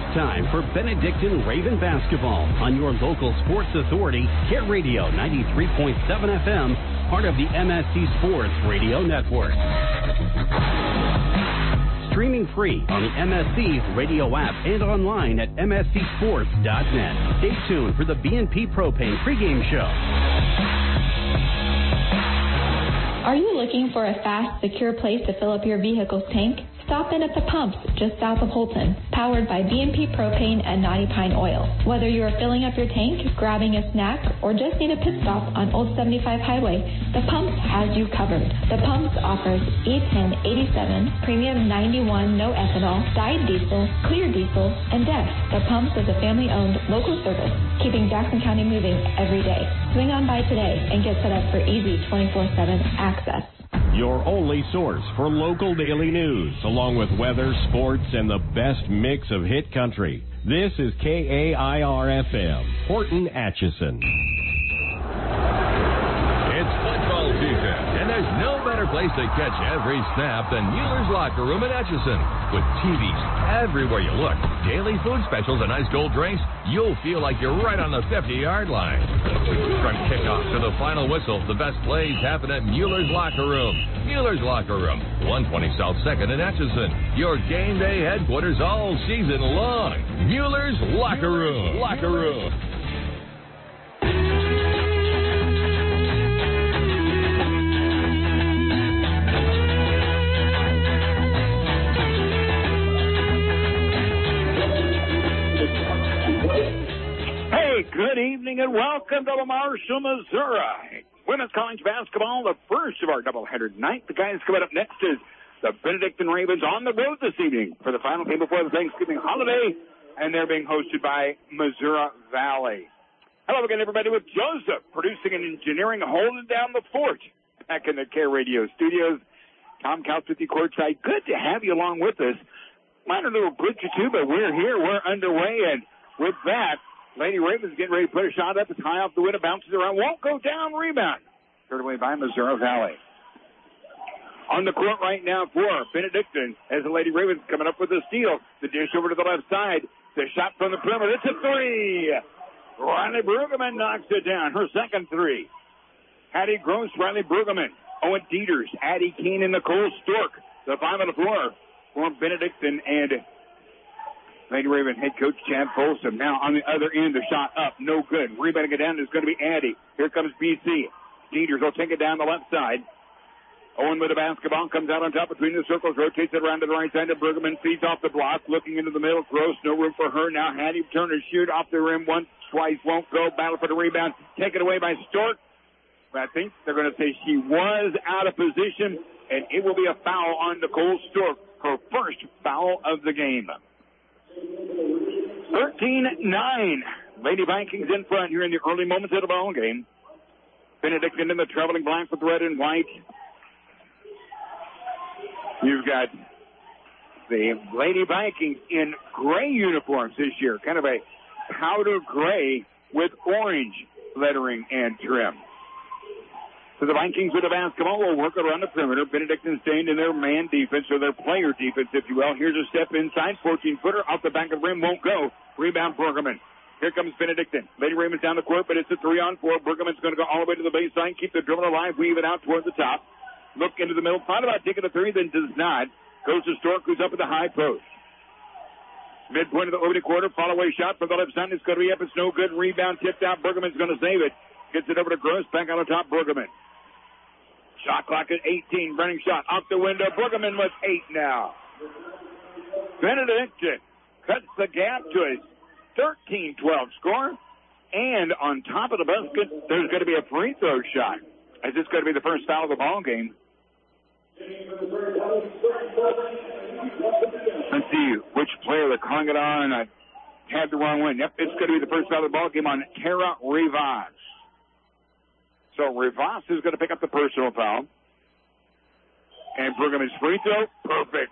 time for Benedictine Raven basketball on your local sports authority, Care Radio 93.7 FM, part of the MSC Sports Radio Network. Streaming free on the MSC radio app and online at mscsports.net. Stay tuned for the BNP Propane pregame show. Are you looking for a fast, secure place to fill up your vehicle's tank? Stop in at the pumps just south of Holton, powered by BNP Propane and Knotty Pine Oil. Whether you are filling up your tank, grabbing a snack, or just need a pit stop on Old 75 Highway, the Pumps has you covered. The Pumps offers E10 87, Premium 91 no ethanol, dyed diesel, clear diesel, and DEF. The Pumps is a family-owned local service, keeping Jackson County moving every day. Swing on by today and get set up for easy 24/7 access. Your only source for local daily news, along with weather, sports, and the best mix of hit country. This is KAIR-FM, Horton Atchison. It's football season, and there's no better place to catch every snap than Mueller's Locker Room in Atchison. With TVs everywhere you look, daily food specials, and ice cold drinks, you'll feel like you're right on the 50-yard line. From kickoff to the final whistle, the best plays happen at Mueller's Locker Room. Mueller's Locker Room, 120 South 2nd in Atchison. Your game day headquarters all season long. Mueller's Locker Room. Locker Room. Good evening and welcome to Marshall, Missouri. Women's college basketball, the first of our doubleheader tonight. The guys coming up next is the Benedictine Ravens on the road this evening for the final game before the Thanksgiving holiday, and they're being hosted by Missouri Valley. Hello again, everybody, with Joseph producing and engineering, holding down the fort back in the Care Radio studios. Tom Couch with you courtside. Good to have you along with us. Minor little glitch or two, but we're here. We're underway, and with that, Lady Ravens getting ready to put a shot up. It's high off the window, bounces around, won't go down, rebound. Third away by Missouri Valley. On the court right now for Benedictine as the Lady Ravens coming up with a steal. The dish over to the left side. The shot from the perimeter. It's a three. Riley Brueggemann knocks it down. Her second three. Hattie Gross, Riley Brueggemann, Owen Dieters, Addie Keene, and Nicole Stork. The five on the floor for Benedictine and Lady Raven head coach Chad Folsom. Now on the other end, the shot up, no good. Rebounding it down is going to be Addie. Here comes BC. Dieters will take it down the left side. Owen with the basketball, comes out on top between the circles, rotates it around to the right side to Brueggemann, feeds off the block, looking into the middle. Gross, no room for her. Now Hattie turn and shoot off the rim once, twice, won't go. Battle for the rebound, taken away by Stork. But I think they're going to say she was out of position, and it will be a foul on Nicole Stork, her first foul of the game. 13-9. Lady Vikings in front here in the early moments of the ball game. Benedictine in the traveling black with red and white. You've got the Lady Vikings in gray uniforms this year, kind of a powder gray with orange lettering and trim. So the Vikings with the basketball will work around the perimeter. Benedictine staying in their man defense, or their player defense, if you will. Here's a step inside, 14-footer off the back of the rim, won't go. Rebound, Brueggemann. Here comes Benedictine. Lady Ravens down the court, but it's a 3-on-4. Brueggemann's going to go all the way to the baseline, keep the dribble alive, weave it out toward the top. Look into the middle, thought about taking a three, then does not. Goes to Stork, who's up at the high post. Midpoint of the opening quarter, follow-away shot from the left side. It's going to be up, it's no good. Rebound tipped out, Brueggemann's going to save it. Gets it over to Gross, back on the top, Brueggemann. Shot clock at 18. Running shot off the window. Brueggemann with 8 now. Benedictine cuts the gap to a 13-12 score. And on top of the basket, there's going to be a free throw shot. As it's going to be the first foul of the ball game. Let's see which player they're calling it on. I had the wrong one. Yep, it's going to be the first foul of the ball game on Tara Rivas. So Rivas is going to pick up the personal foul. And Brueggemann's free throw, perfect.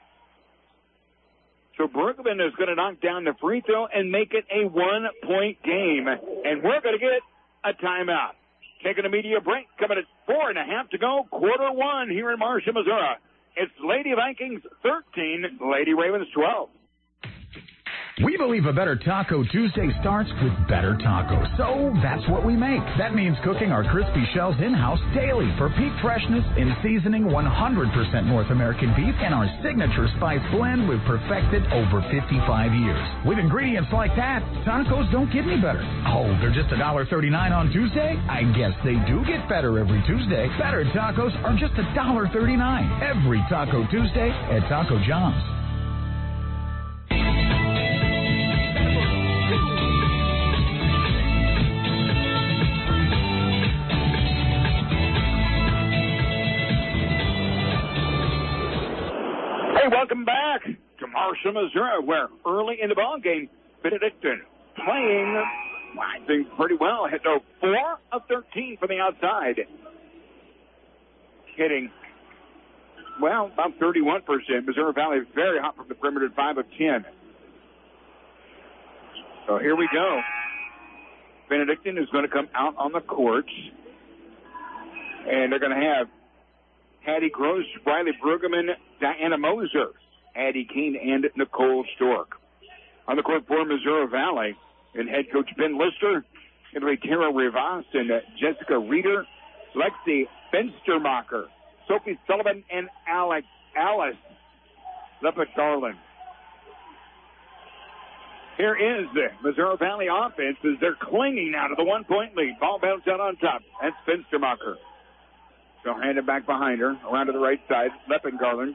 So Brueggemann is going to knock down the free throw and make it a 1-point game. And we're going to get a timeout. Taking a media break, coming at 4.5 to go, quarter one here in Marshall, Missouri. It's Lady Vikings 13, Lady Ravens 12. We believe a better Taco Tuesday starts with better tacos. So that's what we make. That means cooking our crispy shells in-house daily for peak freshness and seasoning 100% North American beef and our signature spice blend we've perfected over 55 years. With ingredients like that, tacos don't get any better. Oh, they're just $1.39 on Tuesday? I guess they do get better every Tuesday. Better tacos are just $1.39 every Taco Tuesday at Taco John's. Welcome back to Marshall, Missouri, where early in the ball game, Benedictine playing, I think, pretty well. Hit 4 of 13 from the outside. Hitting, well, about 31%. Missouri Valley very hot from the perimeter, 5 of 10. So here we go. Benedictine is going to come out on the court, and they're going to have Hattie Gross, Riley Brueggemann, Diana Moser, Addie Keene, and Nicole Stork. On the court for Missouri Valley, and head coach Ben Lister, it'll be Tara Rivas and Jessica Reeder, Lexi Fenstermacher, Sophie Sullivan, and Alice Lepet-Garland. Here is the Missouri Valley offense as they're clinging now to the 1-point lead. Ball bounced out on top. That's Fenstermacher. So hand it back behind her, around to the right side. Lepet-Garland.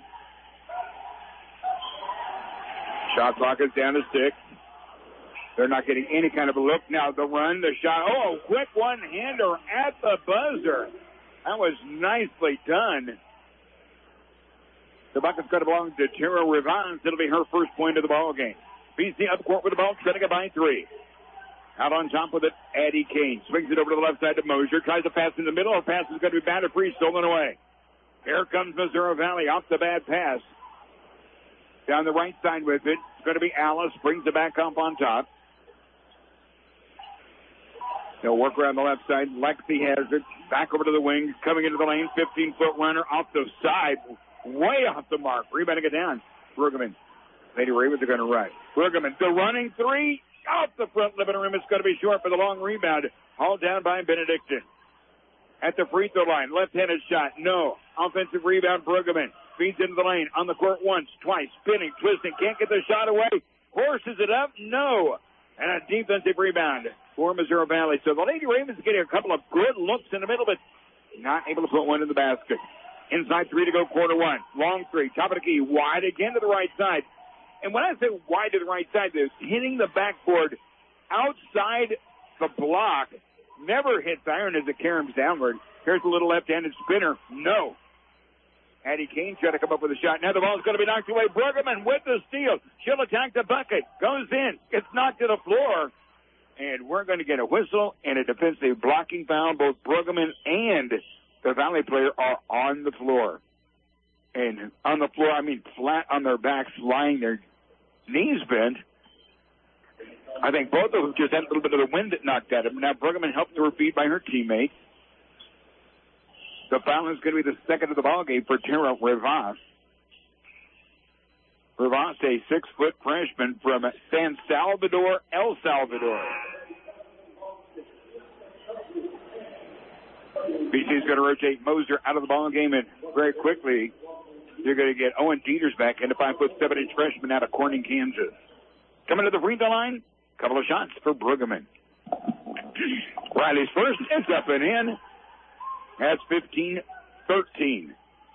Shot clock is down to 6. They're not getting any kind of a look. Now the run, the shot. Oh, quick one-hander at the buzzer. That was nicely done. The bucket's going to belong to Tara Rivas. It'll be her first point of the ball game. BC up court with the ball, trailing it by 3. Out on top with it, Addie Kane. Swings it over to the left side to Mosier. Tries to pass in the middle. Her pass is going to be batted free, stolen away. Here comes Missouri Valley off the bad pass. Down the right side with it. It's going to be Alice. Brings it back up on top. They'll work around the left side. Lexi has it. Back over to the wing. Coming into the lane. 15-foot runner off the side. Way off the mark. Rebounding it down. Brueggemann. Lady Ravens are going to run. Brueggemann. The running 3. Off the front living room. It's going to be short for the long rebound. Hauled down by Benedictine. At the free throw line. Left-handed shot. No. Offensive rebound. Brueggemann. Feeds into the lane. On the court once. Twice. Spinning. Twisting. Can't get the shot away. Horses it up. No. And a defensive rebound for Missouri Valley. So the Lady Ravens getting a couple of good looks in the middle, but not able to put one in the basket. Inside 3 to go, quarter 1. Long 3. Top of the key. Wide again to the right side. And when I say wide to the right side, it's hitting the backboard outside the block. Never hits iron as it caroms downward. Here's a little left-handed spinner. No. Addie Kane trying to come up with a shot. Now the ball's going to be knocked away. Brueggemann with the steal. She'll attack the bucket. Goes in. Gets knocked to the floor. And we're going to get a whistle and a defensive blocking foul. Both Brueggemann and the Valley player are on the floor. And on the floor, I mean flat on their backs, lying their knees bent. I think both of them just had a little bit of the wind that knocked at them. Now Brueggemann helped to her feet by her teammate. The foul is going to be the second of the ball game for Tara Rivas. Rivas, a 6-foot freshman from San Salvador, El Salvador. BC is going to rotate Moser out of the ball game, and very quickly you're going to get Owen Dieters back into 5'7" freshman out of Corning, Kansas. Coming to the free throw line, couple of shots for Brueggemann. Riley's first is up and in. That's 15-13.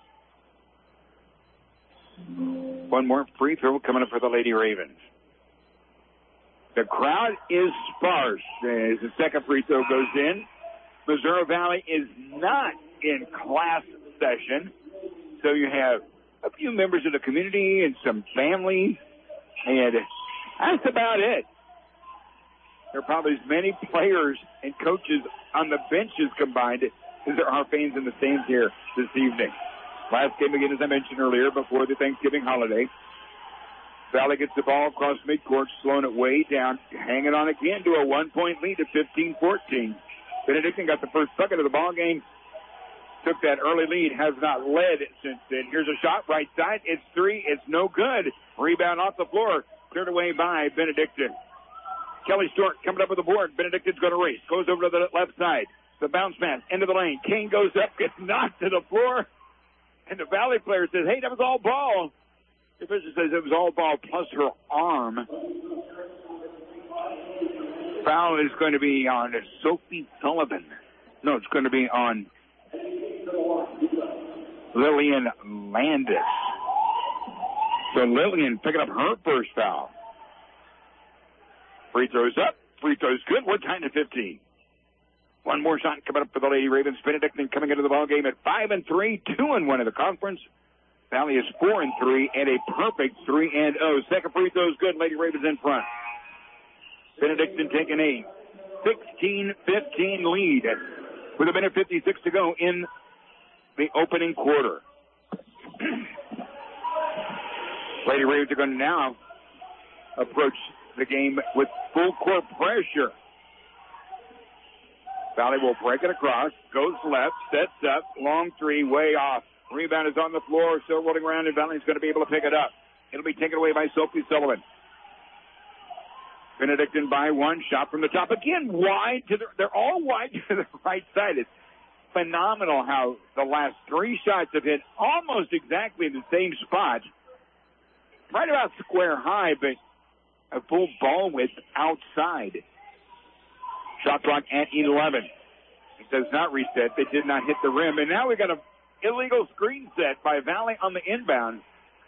One more free throw coming up for the Lady Ravens. The crowd is sparse as the second free throw goes in. Missouri Valley is not in class session, so you have a few members of the community and some families, and that's about it. There are probably as many players and coaches on the benches combined as there are fans in the stands here this evening. Last game again, as I mentioned earlier, before the Thanksgiving holiday. Valley gets the ball across midcourt, slowing it way down, hanging on again to a 1-point lead at 15-14. Benedictine got the first bucket of the ball game. Took that early lead, has not led since then. Here's a shot, right side. It's 3. It's no good. Rebound off the floor. Cleared away by Benedictine. Kelly Stork coming up with the board. Benedictine's going to race. Goes over to the left side. The bounce pass into the lane. Kane goes up, gets knocked to the floor. And the Valley player says, hey, that was all ball. The official says it was all ball plus her arm. Foul is going to be on Sophie Sullivan. No, it's going to be on Lillian Landis. So Lillian picking up her first foul. Free throws up. Free throws good. We're tied at 15. One more shot coming up for the Lady Ravens. Benedictine coming into the ball game at 5-3, 2-1 in the conference. Valley is 4-3 and a perfect 3-0. Second free throw is good. Lady Ravens in front. Benedictine taking a 16-15 lead with 1:56 to go in the opening quarter. Lady Ravens are going to now approach the game with full court pressure. Valley will break it across, goes left, sets up, long three, way off. Rebound is on the floor, still rolling around, and Valley's going to be able to pick it up. It'll be taken away by Sophie Sullivan. Benedictine by one, shot from the top. Again, wide they're all wide to the right side. It's phenomenal how the last three shots have hit almost exactly in the same spot. Right about square high, but a full ball width outside. Shot clock at 11. It does not reset. They did not hit the rim. And now we got an illegal screen set by Valley on the inbound.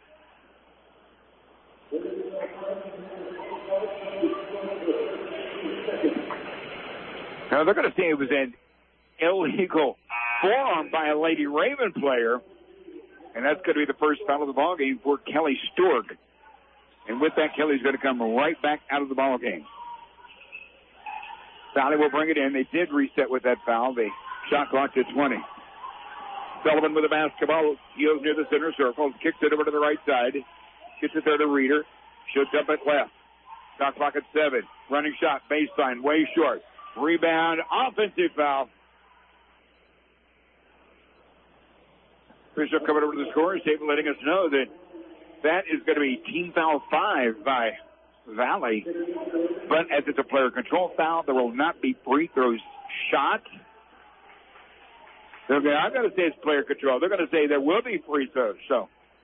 Now they're going to say it was an illegal forearm by a Lady Raven player. And that's going to be the first foul of the ball game for Kelly Stork. And with that, Kelly's going to come right back out of the ball game. Valley will bring it in. They did reset with that foul. They shot clock to 20. Sullivan with the basketball. Heels near the center circle. Kicks it over to the right side. Gets it there to Reeder. Shoots up at left. Shot clock at 7. Running shot. Baseline. Way short. Rebound. Offensive foul. Official coming over to the scorer's table letting us know that that is going to be team foul 5 by Valley. But as it's a player control foul, there will not be free throws shot. I'm going to say it's player control. They're going to say there will be free throws. So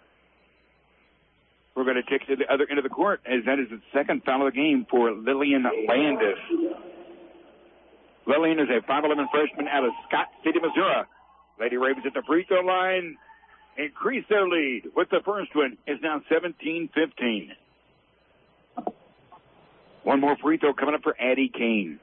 we're going to take to the other end of the court as that is the second foul of the game for Lillian Landis. Lillian is a 5'11" freshman out of Scott City, Missouri. Lady Ravens at the free throw line increase their lead with the first one. Is now 17-15. One more free throw coming up for Addie Kane.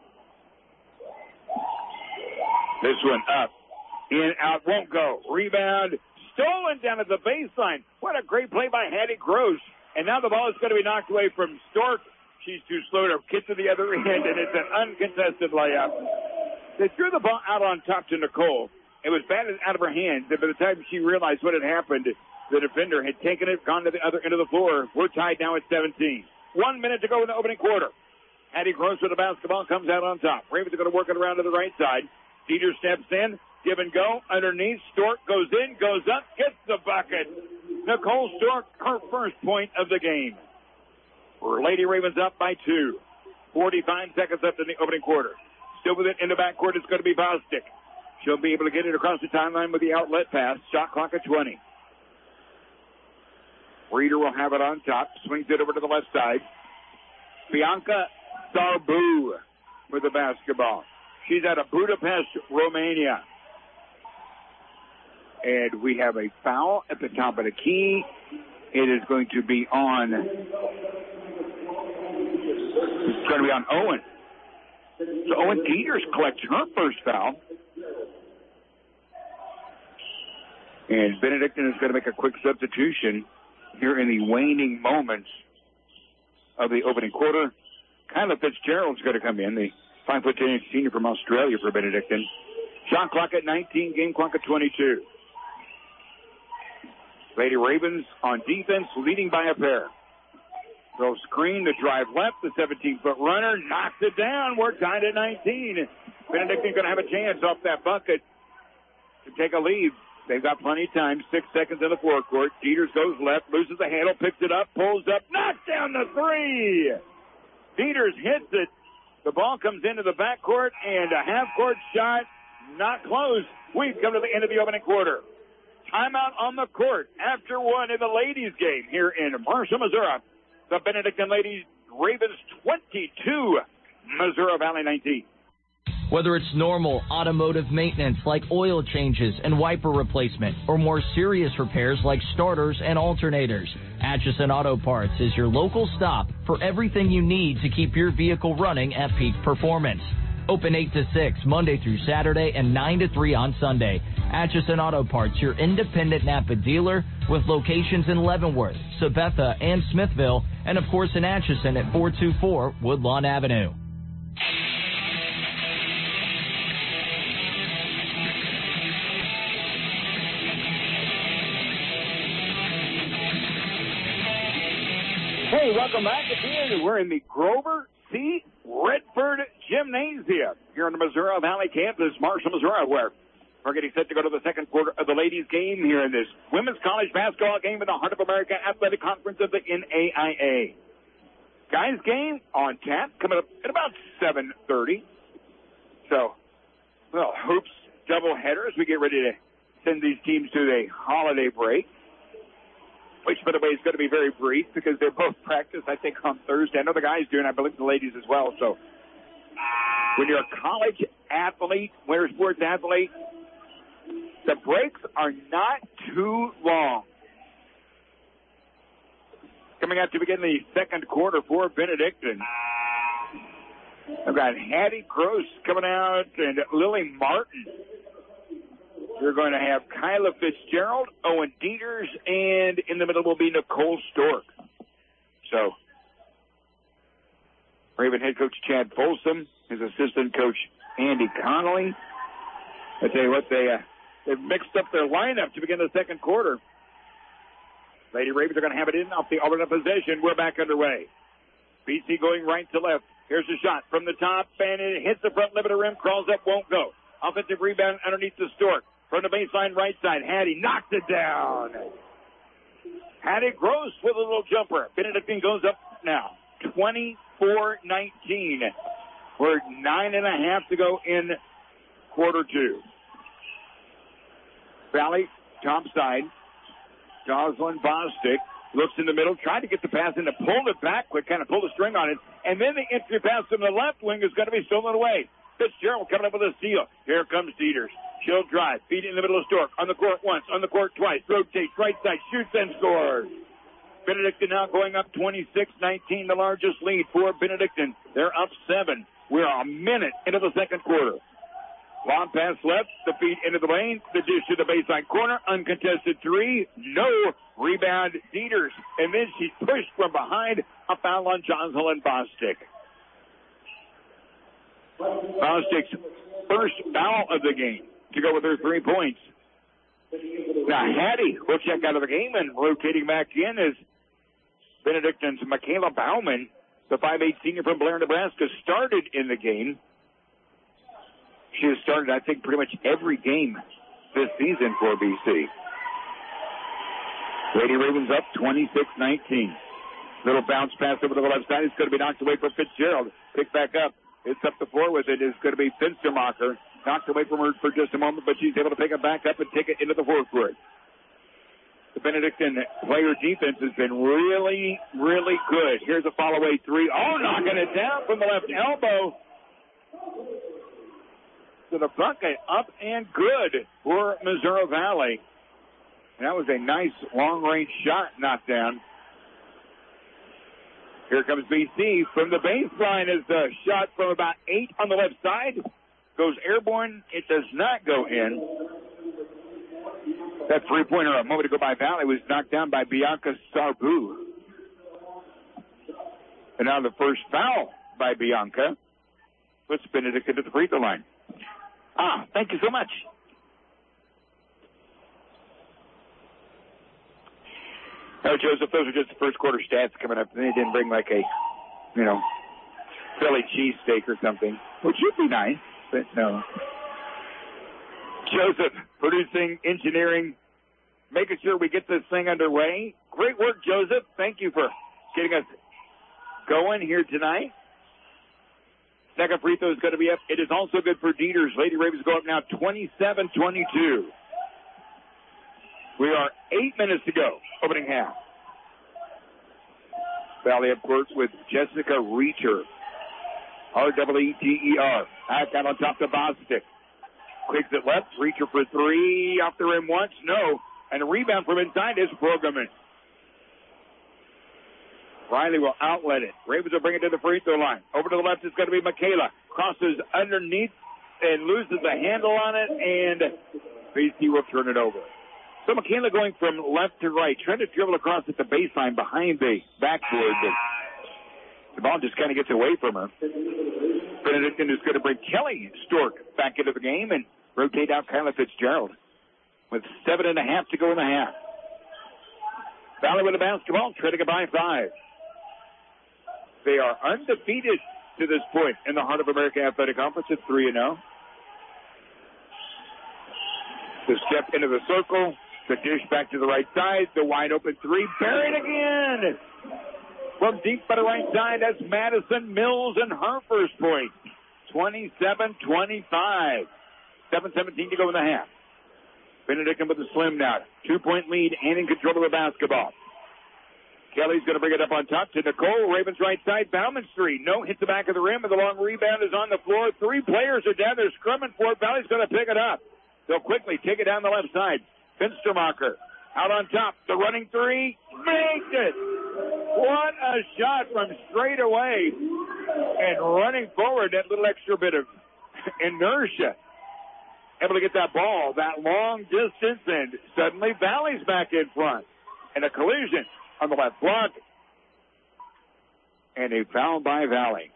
This one up. In, out, won't go. Rebound. Stolen down at the baseline. What a great play by Hattie Gross. And now the ball is going to be knocked away from Stork. She's too slow to get to the other end, and it's an uncontested layup. They threw the ball out on top to Nicole. It was batted out of her hands, and by the time she realized what had happened, the defender had taken it, gone to the other end of the floor. We're tied now at 17. 1 minute to go in the opening quarter. Hattie Gross with the basketball comes out on top. Ravens are going to work it around to the right side. Dieter steps in, give and go, underneath. Stork goes in, goes up, gets the bucket. Nicole Stork, her first point of the game. Lady Ravens up by 2. 45 seconds left in the opening quarter. Still with it in the backcourt, it's going to be Bostic. She'll be able to get it across the timeline with the outlet pass. Shot clock at 20. Reeder will have it on top. Swings it over to the left side. Bianca Sarbu with the basketball. She's out of Budapest, Romania. And we have a foul at the top of the key. It is going to be on... It's going to be on Owen. So Owen Dieters collects her first foul. And Benedictine is going to make a quick substitution here in the waning moments of the opening quarter. Kyla Fitzgerald's going to come in, the 5'10" senior from Australia for Benedictine. Shot clock at 19, game clock at 22. Lady Ravens on defense, leading by a pair. Throw screen, the drive left, the 17-foot runner knocks it down. We're tied at 19. Benedictine going to have a chance off that bucket to take a lead They've got plenty of time. 6 seconds in the forecourt. Dieters goes left, loses the handle, picks it up, pulls up, knocks down the three. Dieters hits it. The ball comes into the backcourt, and a half-court shot, not close. We've come to the end of the opening quarter. Timeout on the court after one in the ladies' game here in Marshall, Missouri. The Benedictine ladies, Ravens 22, Missouri Valley 19. Whether it's normal automotive maintenance like oil changes and wiper replacement, or more serious repairs like starters and alternators, Atchison Auto Parts is your local stop for everything you need to keep your vehicle running at peak performance. Open 8 to 6 Monday through Saturday and 9 to 3 on Sunday. Atchison Auto Parts, your independent Napa dealer with locations in Leavenworth, Sabetha, and Smithville, and of course in Atchison at 424 Woodlawn Avenue. Hey, welcome back again. We're in the Grover C. Redford Gymnasium here in the Missouri Valley campus, Marshall, Missouri, where we're getting set to go to the second quarter of the ladies' game here in this women's college basketball game in the Heart of America Athletic Conference of the NAIA. Guys' game on tap coming up at about 7:30. So, well, hoops doubleheader as we get ready to send these teams to the holiday break, which, by the way, is going to be very brief because they're both practice, I think, on Thursday. I know the guys do, and I believe the ladies as well. So when you're a college athlete, winter sports athlete, the breaks are not too long. Coming out to begin the second quarter for Benedictine. I've got Hattie Gross coming out and Lily Martin. You're going to have Kyla Fitzgerald, Owen Dieters, and in the middle will be Nicole Stork. So, Raven head coach Chad Folsom, his assistant coach Andy Connolly. I tell you what, they've mixed up their lineup to begin the second quarter. Lady Ravens are going to have it in off the alternate possession. We're back underway. BC going right to left. Here's a shot from the top, and it hits the front lip of the rim, crawls up, won't go. Offensive rebound underneath the Stork. From the baseline right side, Hattie knocks it down. Hattie Gross with a little jumper. Benedictine goes up now, 24-19. We're 9.5 to go in quarter two. Valley, top side. Jocelyn Bostic looks in the middle, tried to get the pass in, to pull it back quick, kind of pull the string on it. And then the entry pass from the left wing is going to be stolen away. Fitzgerald coming up with a steal. Here comes Dieters. She'll drive. Feed it in the middle of Stork. On the court once. On the court twice. Rotates. Right side. Shoots and scores. Benedictine now going up 26-19. The largest lead for Benedictine. They're up 7. We're a minute into the second quarter. Long pass left. The feed into the lane. The dish to the baseline corner. Uncontested three. No. Rebound Dieters. And then she's pushed from behind. A foul on Jocelyn Bostic. Bostic's first foul of the game to go with her 3 points. Now Hattie will check out of the game, and rotating back in is Benedictine's Michaela Bauman, the 5'8" senior from Blair, Nebraska, started in the game. She has started, I think, pretty much every game this season for BC. Lady Ravens up 26-19. Little bounce pass over to the left side. It's going to be knocked away from Fitzgerald. Picked back up. It's up the floor with it. It's going to be Finstermacher. Knocked away from her for just a moment, but she's able to pick it back up and take it into the forecourt. The Benedictine player defense has been really, really good. Here's a follow-away three. Oh, knocking it down from the left elbow. To the bucket, up and good for Missouri Valley. And that was a nice long-range shot knocked down. Here comes BC from the baseline as the shot from about 8 on the left side goes airborne. It does not go in. That three-pointer a moment ago by Valley was knocked down by Bianca Sarbu. And now the first foul by Bianca puts Benedictine at the free throw line. Thank you so much. No, Joseph, those are just the first quarter stats coming up. They didn't bring like a, Philly cheesesteak or something, which would be nice, but no. Joseph producing, engineering, making sure we get this thing underway. Great work, Joseph. Thank you for getting us going here tonight. Second free throw is going to be up. It is also good for Dieters. Lady Ravens go up now 27-22. We are 8 minutes to go, opening half. Valley, of course, with Jessica Reacher. R-E-E-T-E-R. Back out on top to Bostic. Quicks it left. Reacher for three. Off the rim once. No. And a rebound from inside is Bruggeman. Riley will outlet it. Ravens will bring it to the free throw line. Over to the left is going to be Michaela. Crosses underneath and loses the handle on it, and BC will turn it over. So Michaela going from left to right, trying to dribble across at the baseline behind the backboard, but the ball just kind of gets away from her. Benedictine is going to bring Kelly Stork back into the game and rotate out Kyla Fitzgerald with 7.5 to go in the half. Valley with the basketball, trying to get by 5. They are undefeated to this point in the Heart of America Athletic Conference at 3-0. The step into the circle, the dish back to the right side, the wide open three, buried again. From deep by the right side, that's Madison Mills and her first point. 27-25. 7:17 to go in the half. Benedictine with the slim now. 2-point lead and in control of the basketball. Kelly's going to bring it up on top to Nicole. Ravens right side. Bauman's three. No, hits the back of the rim, and the long rebound is on the floor. 3 players are down there scrumming for it. Valley's going to pick it up. They'll quickly take it down the left side. Finstermacher out on top. The running three. Makes it. What a shot from straight away. And running forward, that little extra bit of inertia. Able to get that ball that long distance, and suddenly Valley's back in front. And a collision on the left block. And a foul by Valley.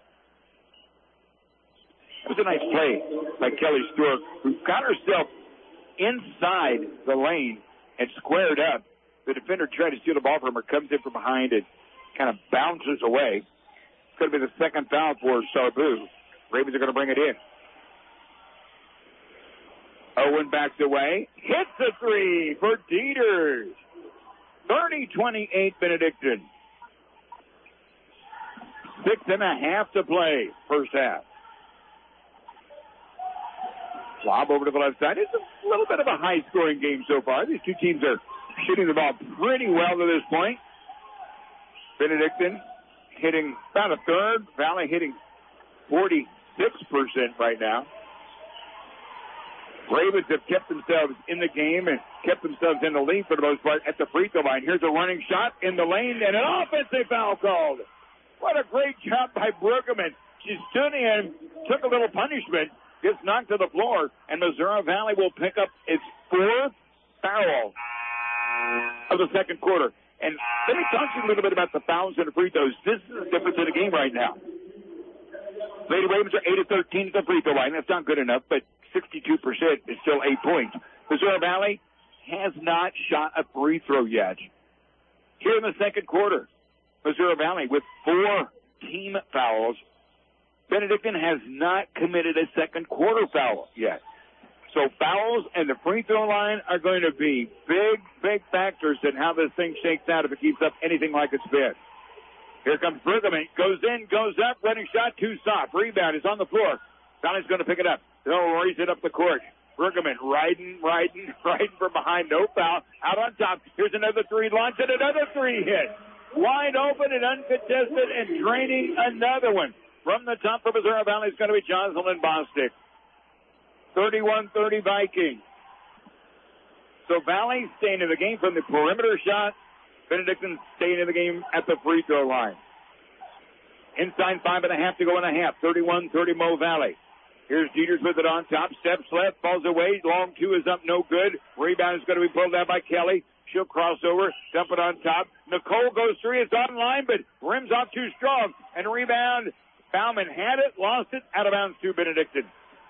It was a nice play by Kelly Stewart, who got herself inside the lane and squared up. The defender tried to steal the ball from her, comes in from behind and kind of bounces away. It's going to be the second foul for Sarbu. Ravens are going to bring it in. Owen backs away. Hits the three for Dieters. 30-28 Benedictine. 6.5 to play first half. Lob over to the left side. It's a little bit of a high-scoring game so far. These two teams are shooting the ball pretty well to this point. Benedictine hitting about a third. Valley hitting 46% right now. Ravens have kept themselves in the game and kept themselves in the lead for the most part at the free throw line. Here's a running shot in the lane and an offensive foul called. What a great job by Bruggeman. She stood in, took a little punishment, gets knocked to the floor, and Missouri Valley will pick up its 4th foul of the second quarter. And let me talk to you a little bit about the fouls and the free throws. This is the difference in the game right now. Lady Ravens are 8 of 13 at the free throw line. That's not good enough, but 62% is still 8 points. Missouri Valley has not shot a free throw yet. Here in the second quarter, Missouri Valley with 4 team fouls. Benedictine has not committed a second quarter foul yet. So fouls and the free throw line are going to be big factors in how this thing shakes out if it keeps up anything like it's been. Here comes Bruggeman. Goes in, goes up, running shot, too soft. Rebound is on the floor. Valley's going to pick it up. They'll raise it up the court. Bruggeman riding from behind. No foul. Out on top. Here's another three launch and another three hit. Wide open and uncontested and draining another one. From the top for Missouri Valley is going to be Jocelyn Bostic. 31-30 Vikings. So Valley staying in the game from the perimeter shot. Benedictine staying in the game at the free throw line. Inside 5.5 to go in a half. 31-30 Mo Valley. Here's Dieters with it on top. Steps left, falls away. Long two is up, no good. Rebound is going to be pulled down by Kelly. She'll cross over, dump it on top. Nicole goes three. It's online, but rims off too strong. And rebound. Bauman had it, lost it, out of bounds to Benedictine.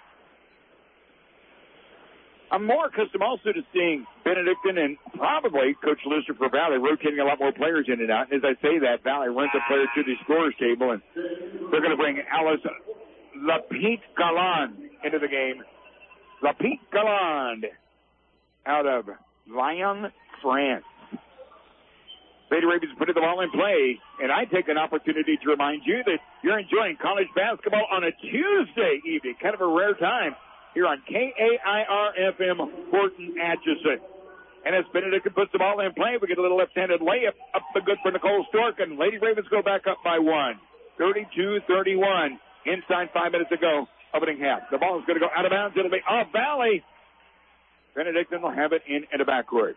I'm more accustomed also to seeing Benedictine and probably Coach Lister for Valley rotating a lot more players in and out. And as I say that, Valley runs a player to the scorer's table, and they're going to bring Alice Lapete Galland into the game. Lapete Galland out of Lyon, France. Lady Ravens put the ball in play, and I take an opportunity to remind you that you're enjoying college basketball on a Tuesday evening, kind of a rare time, here on KAIR-FM Horton Atchison. And as Benedictine puts the ball in play, we get a little left-handed layup up the good for Nicole Stork, and Lady Ravens go back up by 1. 32-31, inside 5 minutes to go, opening half. The ball is going to go out of bounds. It'll be off Valley. Benedictine will have it in the backcourt.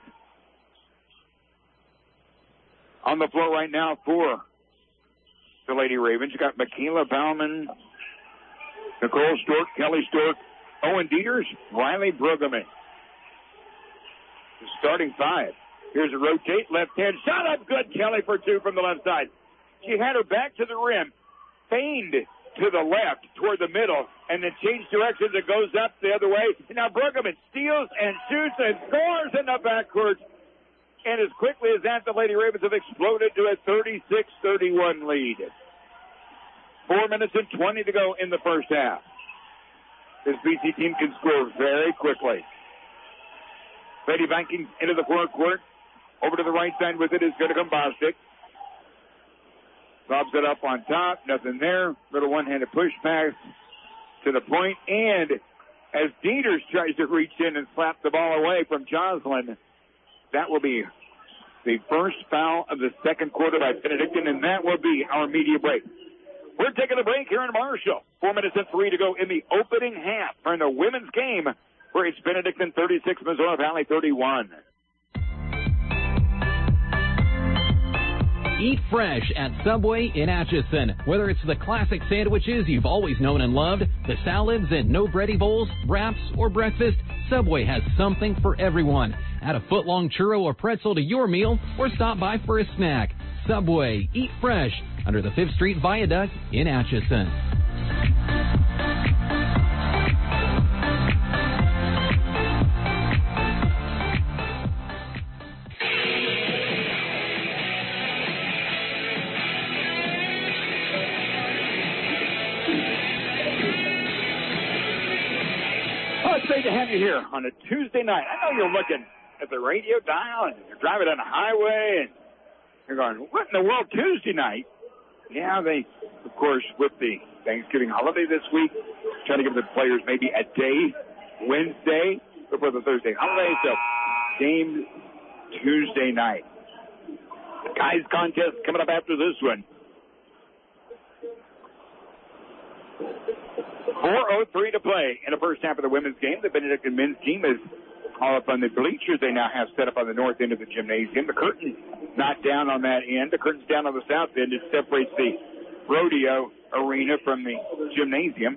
On the floor right now for the Lady Ravens, you got Michaela Bauman, Nicole Stork, Kelly Stork, Owen Dieters, Riley Brueggemann. The starting 5. Here's a rotate, left hand shot up good. Kelly for 2 from the left side. She had her back to the rim, feigned to the left toward the middle, and then changed directions. It goes up the other way. And now Brueggemann steals and shoots and scores in the backcourt. And as quickly as that, the Lady Ravens have exploded to a 36-31 lead. 4 minutes and 20 to go in the first half. This BC team can score very quickly. Lady Vikings into the forecourt. Over to the right side with it is going to come Bostic. Lobs it up on top. Nothing there. Little one-handed push pass to the point. And as Dieters tries to reach in and slap the ball away from Jocelyn, that will be the first foul of the second quarter by Benedictine, and that will be our media break. We're taking a break here in Marshall. 4 minutes and 3 to go in the opening half for the women's game, where it's Benedictine 36, Missoula Valley 31. Eat fresh at Subway in Atchison. Whether it's the classic sandwiches you've always known and loved, the salads and no bready bowls, wraps, or breakfast, Subway has something for everyone. Add a foot-long churro or pretzel to your meal, or stop by for a snack. Subway, eat fresh, under the 5th Street Viaduct in Atchison. Great to have you here on a Tuesday night. I know you're looking at the radio dial and you're driving on the highway and you're going, what in the world, Tuesday night? Yeah, they, of course, with the Thanksgiving holiday this week, trying to give the players maybe a day, Wednesday, before the Thursday holiday. So, game Tuesday night. Guys contest coming up after this one. 4:03 to play in the first half of the women's game. The Benedictine men's team is all up on the bleachers they now have set up on the north end of the gymnasium. The curtain's not down on that end. The curtain's down on the south end. It separates the rodeo arena from the gymnasium.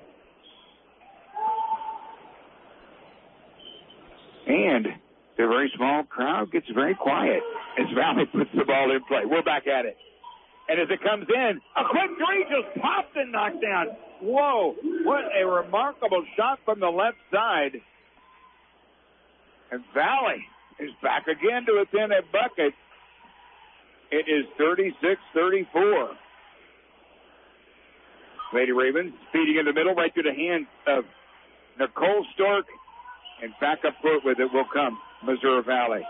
And the very small crowd gets very quiet as Valley puts the ball in play. We're back at it. And as it comes in, a quick three just popped and knocked down. Whoa, what a remarkable shot from the left side. And Valley is back again to within a bucket. It is 36-34. Lady Ravens feeding in the middle right to the hand of Nicole Stork. And back up court with it will come Missouri Valley.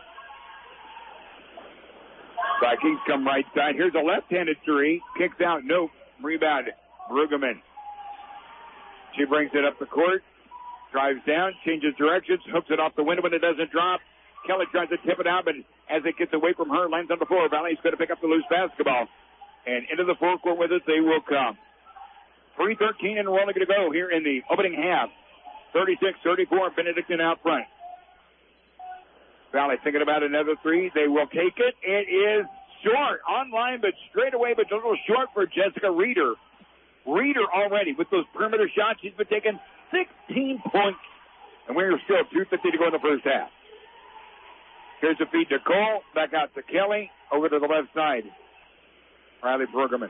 Vikings come right side. Here's a left-handed three. Kicks out. Nope. Rebound. Brueggemann. She brings it up the court. Drives down. Changes directions. Hooks it off the window when it doesn't drop. Kelly tries to tip it out, but as it gets away from her, lands on the floor. Valley's going to pick up the loose basketball. And into the forecourt with it, they will come. 3:13 and we're only going to go here in the opening half. 36-34, Benedictine out front. Valley thinking about another three. They will take it. It is short. Online, but straight away, but a little short for Jessica Reeder. Reeder already with those perimeter shots. She's been taking 16 points. And we're still 2:50 to go in the first half. Here's a feed to Cole. Back out to Kelly. Over to the left side. Riley Brueggemann.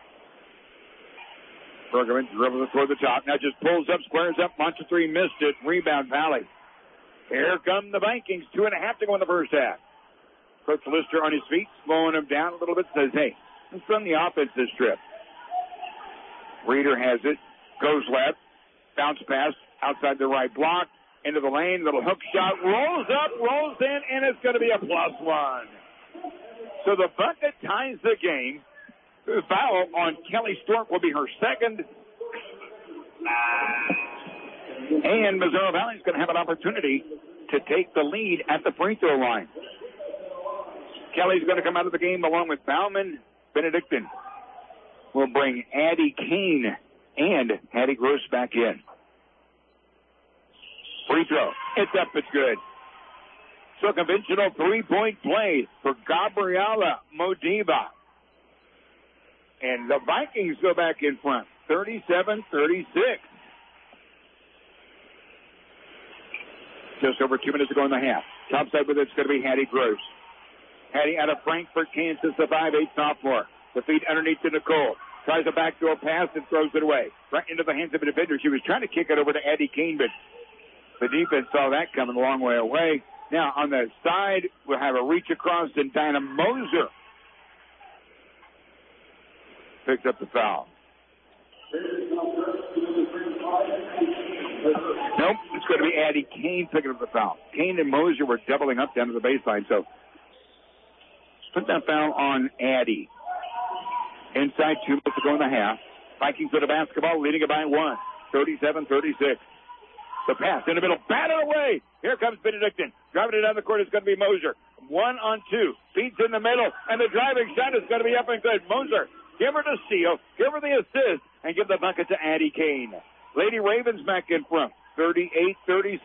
Brueggemann dribbles it toward the top. Now just pulls up, squares up. Launches three, missed it. Rebound, Valley. Here come the Vikings. 2.5 to go in the first half. Coach Lister on his feet, slowing him down a little bit. Says, hey, let's run the offense this trip. Reeder has it. Goes left. Bounce pass outside the right block. into the lane. Little hook shot. Rolls up, rolls in, and it's going to be a +1. So the bucket ties the game. The foul on Kelly Stork will be her second. And Missouri Valley is going to have an opportunity to take the lead at the free throw line. Kelly's going to come out of the game along with Bauman. Benedictine will bring Addie Kane and Hattie Gross back in. Free throw. It's up. It's good. So conventional three-point play for Gabriela Modiba. And the Vikings go back in front. 37-36. Just over 2 minutes to go in the half. Topside with it's going to be Hattie Gross. Hattie out of Frankfort, Kansas, the 5'8" sophomore. The feed underneath to Nicole. Tries a backdoor pass and throws it away. Right into the hands of a defender. She was trying to kick it over to Addie Kane, but the defense saw that coming a long way away. Now, on the side, we'll have a reach across, and Dinah Moser picks up the foul. Nope, it's going to be Addie Kane picking up the foul. Kane and Moser were doubling up down to the baseline, so put that foul on Addie. Inside 2 minutes to go in the half. Vikings with the basketball, leading it by 1. 37-36. The pass in the middle, batted away. Here comes Benedictine. Driving it down the court is going to be Moser. 1-on-2. Feeds in the middle, and the driving shot is going to be up and good. Moser, give her the steal, give her the assist, and give the bucket to Addie Kane. Lady Ravens back in front. 38-37.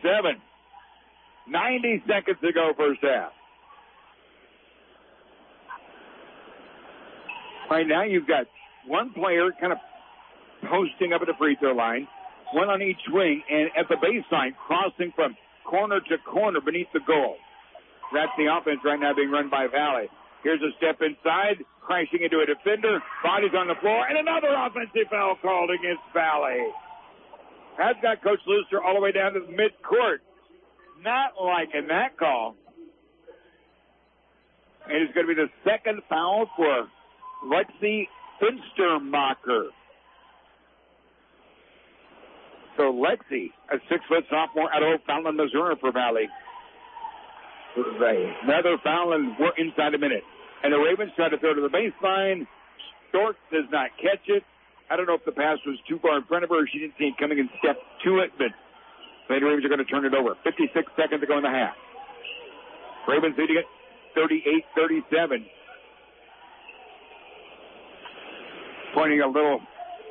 90 seconds to go first half. Right now you've got one player kind of posting up at the free throw line, one on each wing, and at the baseline, crossing from corner to corner beneath the goal. That's the offense right now being run by Valley. Here's a step inside, crashing into a defender, bodies on the floor, and another offensive foul called against Valley. That's got Coach Looster all the way down to the midcourt. Not liking that call. And it's going to be the second foul for Lexi Finstermacher. So Lexi, a 6-foot sophomore out of Fallon, Missouri for Valley. Another foul, and we're inside a minute. And the Ravens try to throw to the baseline. Stork does not catch it. I don't know if the pass was too far in front of her or she didn't see it coming and step to it, but the Ravens are going to turn it over. 56 seconds to go in the half. Ravens leading it 38-37. Pointing a little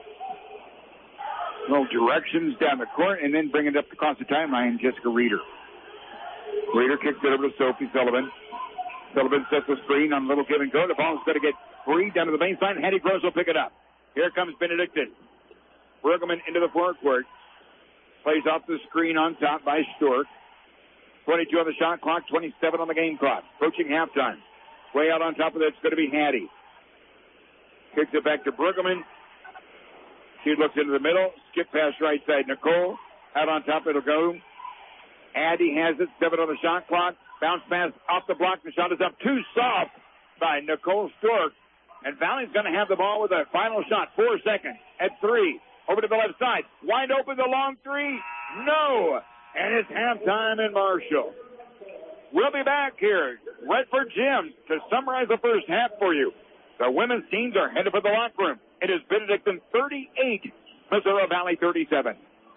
directions down the court and then bringing it up across the timeline, Jessica Reeder. Reeder kicks it over to Sophie Sullivan. Sullivan sets the screen on a little give and go. The ball is going to get free down to the baseline. Hattie Gross will pick it up. Here comes Benedictine. Bergman into the forecourt. Plays off the screen on top by Stork. 22 on the shot clock, 27 on the game clock. Approaching halftime. Way out on top of that, it's going to be Hattie. Kicks it back to Bergman. She looks into the middle. Skip pass right side. Nicole. Out on top it'll go. Addie has it. 7 on the shot clock. Bounce pass off the block. The shot is up. Too soft by Nicole Stork. And Valley's going to have the ball with a final shot. 4 seconds at 3. Over to the left side. Wide open the long 3. No. And it's halftime in Marshall. We'll be back here. Redford Gym to summarize the first half for you. The women's teams are headed for the locker room. It is Benedictine 38, Missouri Valley 37.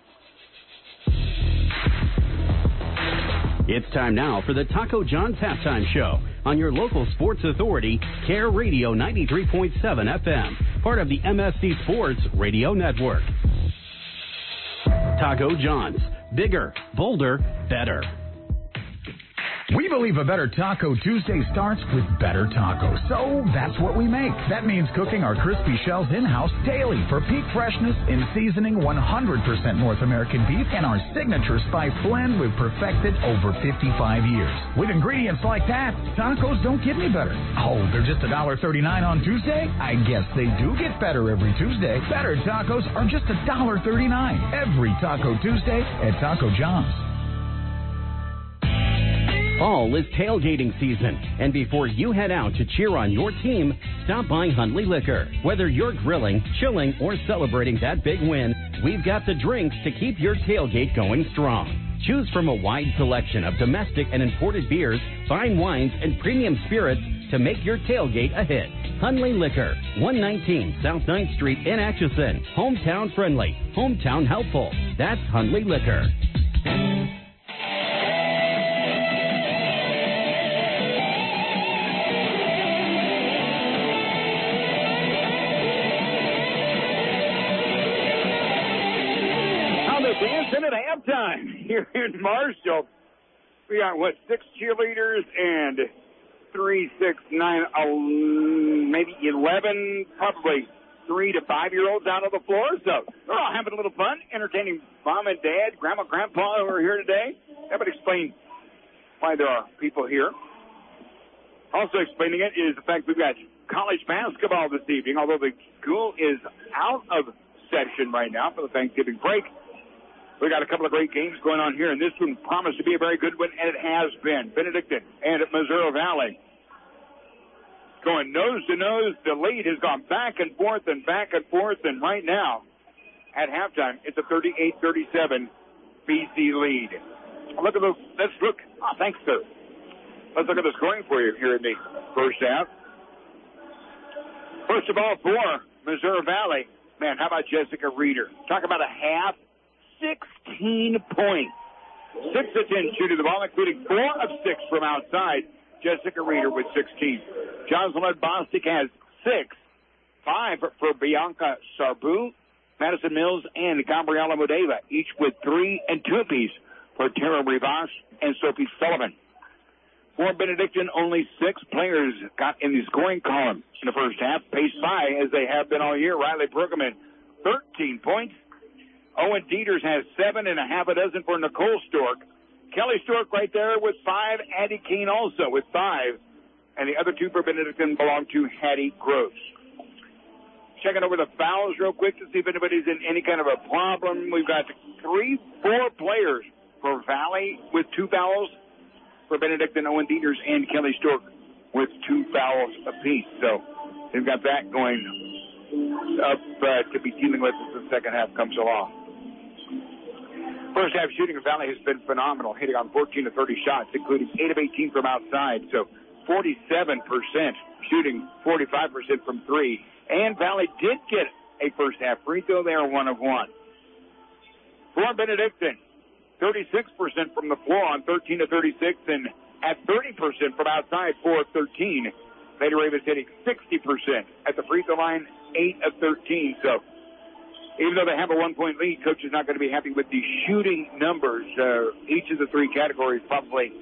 It's time now for the Taco John's Halftime Show on your local sports authority, Care Radio 93.7 FM, part of the MSC Sports Radio Network. Taco John's, bigger, bolder, better. We believe a better Taco Tuesday starts with better tacos. So that's what we make. That means cooking our crispy shells in-house daily for peak freshness in seasoning 100% North American beef and our signature spice blend we've perfected over 55 years. With ingredients like that, tacos don't get any better. Oh, they're just $1.39 on Tuesday? I guess they do get better every Tuesday. Better tacos are just $1.39 every Taco Tuesday at Taco John's. Fall is tailgating season, and before you head out to cheer on your team, stop by Hundley Liquor. Whether you're grilling, chilling, or celebrating that big win, we've got the drinks to keep your tailgate going strong. Choose from a wide selection of domestic and imported beers, fine wines, and premium spirits to make your tailgate a hit. Hunley Liquor, 119 South 9th Street in Atchison. Hometown friendly, hometown helpful. That's Hunley Liquor. Dancing at halftime here in Marshall. We got, 6 cheerleaders and 3, 6, 9, maybe 11, probably 3 to 5-year-olds out on the floor. So they're all having a little fun, entertaining mom and dad, grandma, grandpa who are here today. That would explain why there are people here. Also explaining it is the fact we've got college basketball this evening, although the school is out of session right now for the Thanksgiving break. We got a couple of great games going on here, and this one promised to be a very good one, and it has been. Benedictine and Missouri Valley going nose to nose. The lead has gone back and forth, and right now, at halftime, it's a 38-37 BC lead. Look at those. Let's look. Oh, thanks, sir. Let's look at the scoring for you here in the first half. First of all, for Missouri Valley, man, how about Jessica Reeder? Talk about a half. 16 points. 6 of 10 shooting the ball, including 4 of 6 from outside. Jessica Reeder with 16. Jocelyn Bostic has 6. 5 for Bianca Sarbu, Madison Mills, and Gabriela Modeva, each with 3 and 2 apiece for Tara Rivas and Sophie Sullivan. For Benedictine, only 6 players got in the scoring column in the first half, paced by, as they have been all year, Riley Bruggeman, 13 points. Owen Dieters has 7 and a half a dozen for Nicole Stork. Kelly Stork right there with 5. Addie Keene also with 5. And the other 2 for Benedictine belong to Hattie Gross. Checking over the fouls real quick to see if anybody's in any kind of a problem. We've got 4 players for Valley with 2 fouls. For Benedictine, Owen Dieters and Kelly Stork with 2 fouls apiece. So they've got that going up to be dealing with as the second half comes along. First half shooting of Valley has been phenomenal, hitting on 14 of 30 shots, including 8 of 18 from outside. So 47% shooting, 45% from 3. And Valley did get a first half free throw. They are 1 of 1. For Benedictine, 36% from the floor on 13 of 36, and at 30% from outside, 4 of 13. Lady Ravens hitting 60% at the free throw line, 8 of 13. So even though they have a 1-point lead, Coach is not going to be happy with the shooting numbers. Each of the 3 categories definitely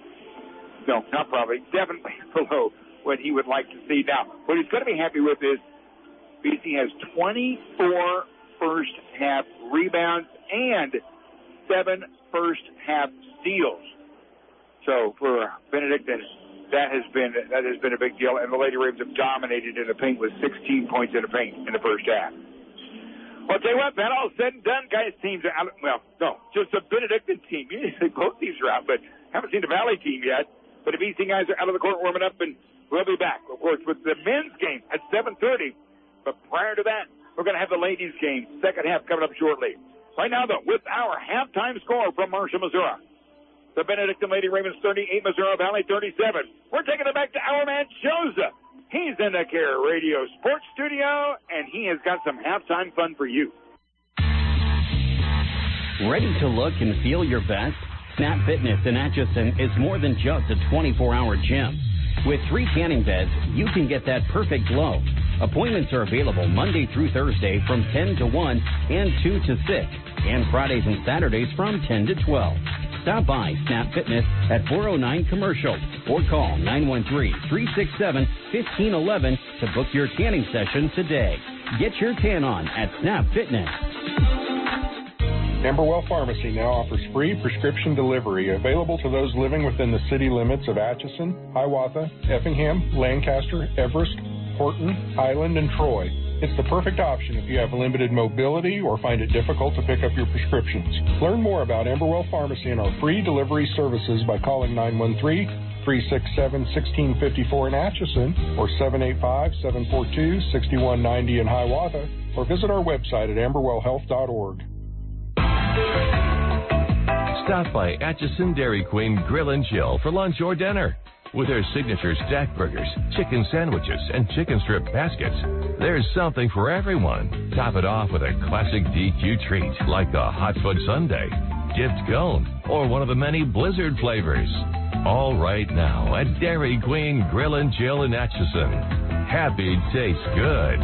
below what he would like to see. Now, what he's going to be happy with is BC has 24 first-half rebounds and 7 first-half steals. So for Benedictine, that has been a big deal. And the Lady Ravens have dominated in the paint with 16 points in the paint in the first half. Well, I'll tell you what, man, all said and done, guys, teams are out. Well, no, just the Benedictine team. Usually both teams are out, but haven't seen the Valley team yet. But the BC guys are out of the court warming up, and we'll be back, of course, with the men's game at 7:30. But prior to that, we're going to have the ladies' game, second half, coming up shortly. Right now, though, with our halftime score from Marshall, Missouri, the Benedictine Lady Ravens 38, Missouri Valley 37. We're taking it back to our man, Joseph. He's in the Care Radio Sports Studio, and he has got some halftime fun for you. Ready to look and feel your best? Snap Fitness in Atchison is more than just a 24-hour gym. With 3 tanning beds, you can get that perfect glow. Appointments are available Monday through Thursday from 10 to 1 and 2 to 6, and Fridays and Saturdays from 10 to 12. Stop by Snap Fitness at 409 Commercial or call 913-367-1511 to book your tanning session today. Get your tan on at Snap Fitness. Amberwell Pharmacy now offers free prescription delivery available to those living within the city limits of Atchison, Hiawatha, Effingham, Lancaster, Everest, Horton, Highland, and Troy. It's the perfect option if you have limited mobility or find it difficult to pick up your prescriptions. Learn more about Amberwell Pharmacy and our free delivery services by calling 913-367-1654 in Atchison or 785-742-6190 in Hiawatha, or visit our website at amberwellhealth.org. Stop by Atchison Dairy Queen Grill and Chill for lunch or dinner. With their signature stack burgers, chicken sandwiches, and chicken strip baskets, there's something for everyone. Top it off with a classic DQ treat like the Hot Foot Sundae, dipped cone, or one of the many Blizzard flavors. All right now at Dairy Queen Grill and Chill in Atchison. Happy tastes good.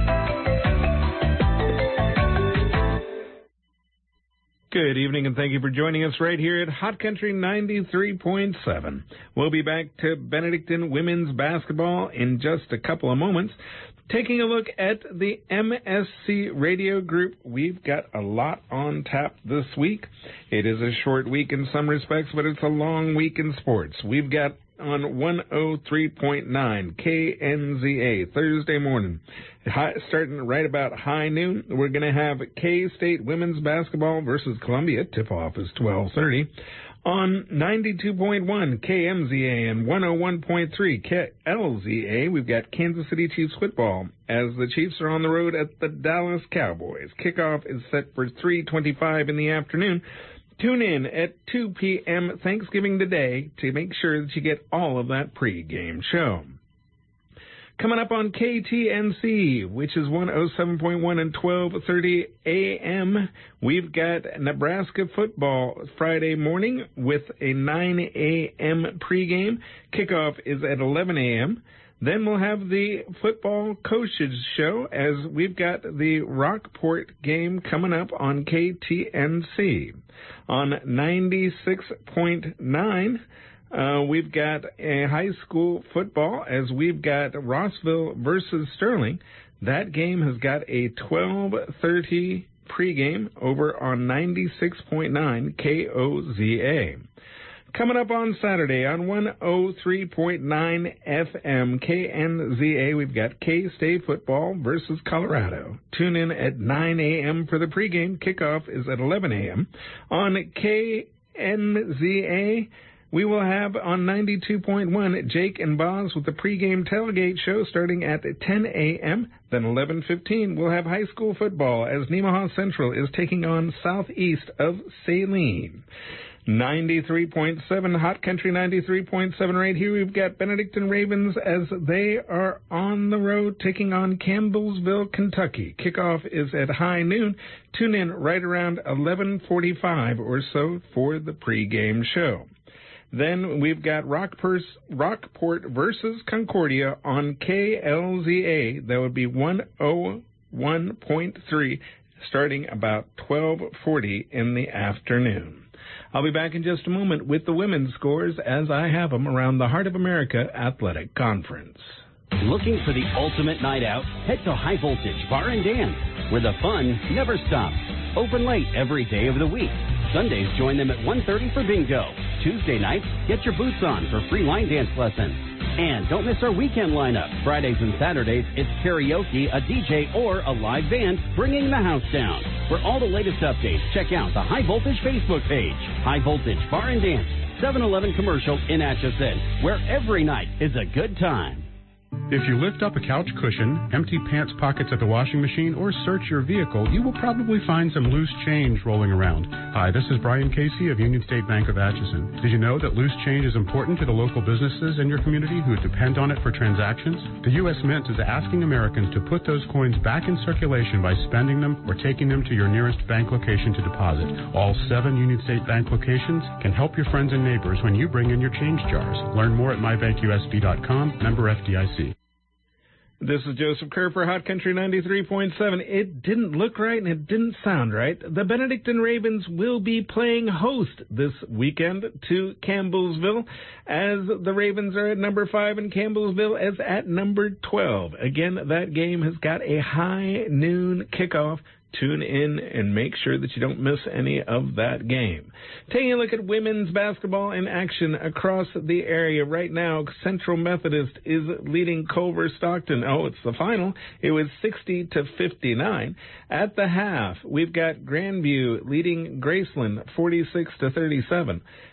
Good evening, and thank you for joining us right here at Hot Country 93.7. We'll be back to Benedictine women's basketball in just a couple of moments. Taking a look at the MSC Radio Group, we've got a lot on tap this week. It is a short week in some respects, but it's a long week in sports. We've got on 103.9 KNZA Thursday morning, starting right about high noon. We're going to have K-State women's basketball versus Columbia. Tip-off is 12:30. On 92.1 KMZA and 101.3 KLZA, we've got Kansas City Chiefs football as the Chiefs are on the road at the Dallas Cowboys. Kickoff is set for 3:25 in the afternoon. Tune in at 2 p.m. Thanksgiving Day to make sure that you get all of that pregame show. Coming up on KTNC, which is 107.1 and 12:30 a.m., we've got Nebraska football Friday morning with a 9 a.m. pregame. Kickoff is at 11 a.m. Then we'll have the football coaches show as we've got the Rockport game coming up on KTNC. On 96.9, we've got a high school football as we've got Rossville versus Sterling. That game has got a 12:30 pregame over on 96.9 KOZA. Coming up on Saturday on 103.9 FM KNZA, we've got K-State football versus Colorado. Tune in at 9 a.m. for the pregame. Kickoff is at 11 a.m. On KNZA, we will have on 92.1 Jake and Boz with the pregame tailgate show starting at 10 a.m. Then 11:15, we'll have high school football as Nemaha Central is taking on southeast of Saline. 93.7, Hot Country 93.7 right here. We've got Benedictine Ravens as they are on the road taking on Campbellsville, Kentucky. Kickoff is at high noon. Tune in right around 11:45 or so for the pregame show. Then we've got Rockport versus Concordia on KLZA. That would be 101.3 starting about 12:40 in the afternoon. I'll be back in just a moment with the women's scores as I have them around the Heart of America Athletic Conference. Looking for the ultimate night out? Head to High Voltage Bar and Dance, where the fun never stops. Open late every day of the week. Sundays, join them at 1:30 for bingo. Tuesday nights, get your boots on for free line dance lessons. And don't miss our weekend lineup. Fridays and Saturdays, it's karaoke, a DJ, or a live band bringing the house down. For all the latest updates, check out the High Voltage Facebook page. High Voltage Bar and Dance, 7-Eleven commercial in Atchison, where every night is a good time. If you lift up a couch cushion, empty pants pockets at the washing machine, or search your vehicle, you will probably find some loose change rolling around. Hi, this is Brian Casey of Union State Bank of Atchison. Did you know that loose change is important to the local businesses in your community who depend on it for transactions? The U.S. Mint is asking Americans to put those coins back in circulation by spending them or taking them to your nearest bank location to deposit. All 7 Union State Bank locations can help your friends and neighbors when you bring in your change jars. Learn more at mybankusb.com, member FDIC. This is Joseph Kerr for Hot Country 93.7. It didn't look right and it didn't sound right. The Benedictine Ravens will be playing host this weekend to Campbellsville, as the Ravens are at number 5 and Campbellsville is at number 12. Again, that game has got a high noon kickoff. Tune in and make sure that you don't miss any of that game. Taking a look at women's basketball in action across the area right now, Central Methodist is leading Culver Stockton. Oh, it's the final. It was 60-59. At the half, we've got Grandview leading Graceland 46-37.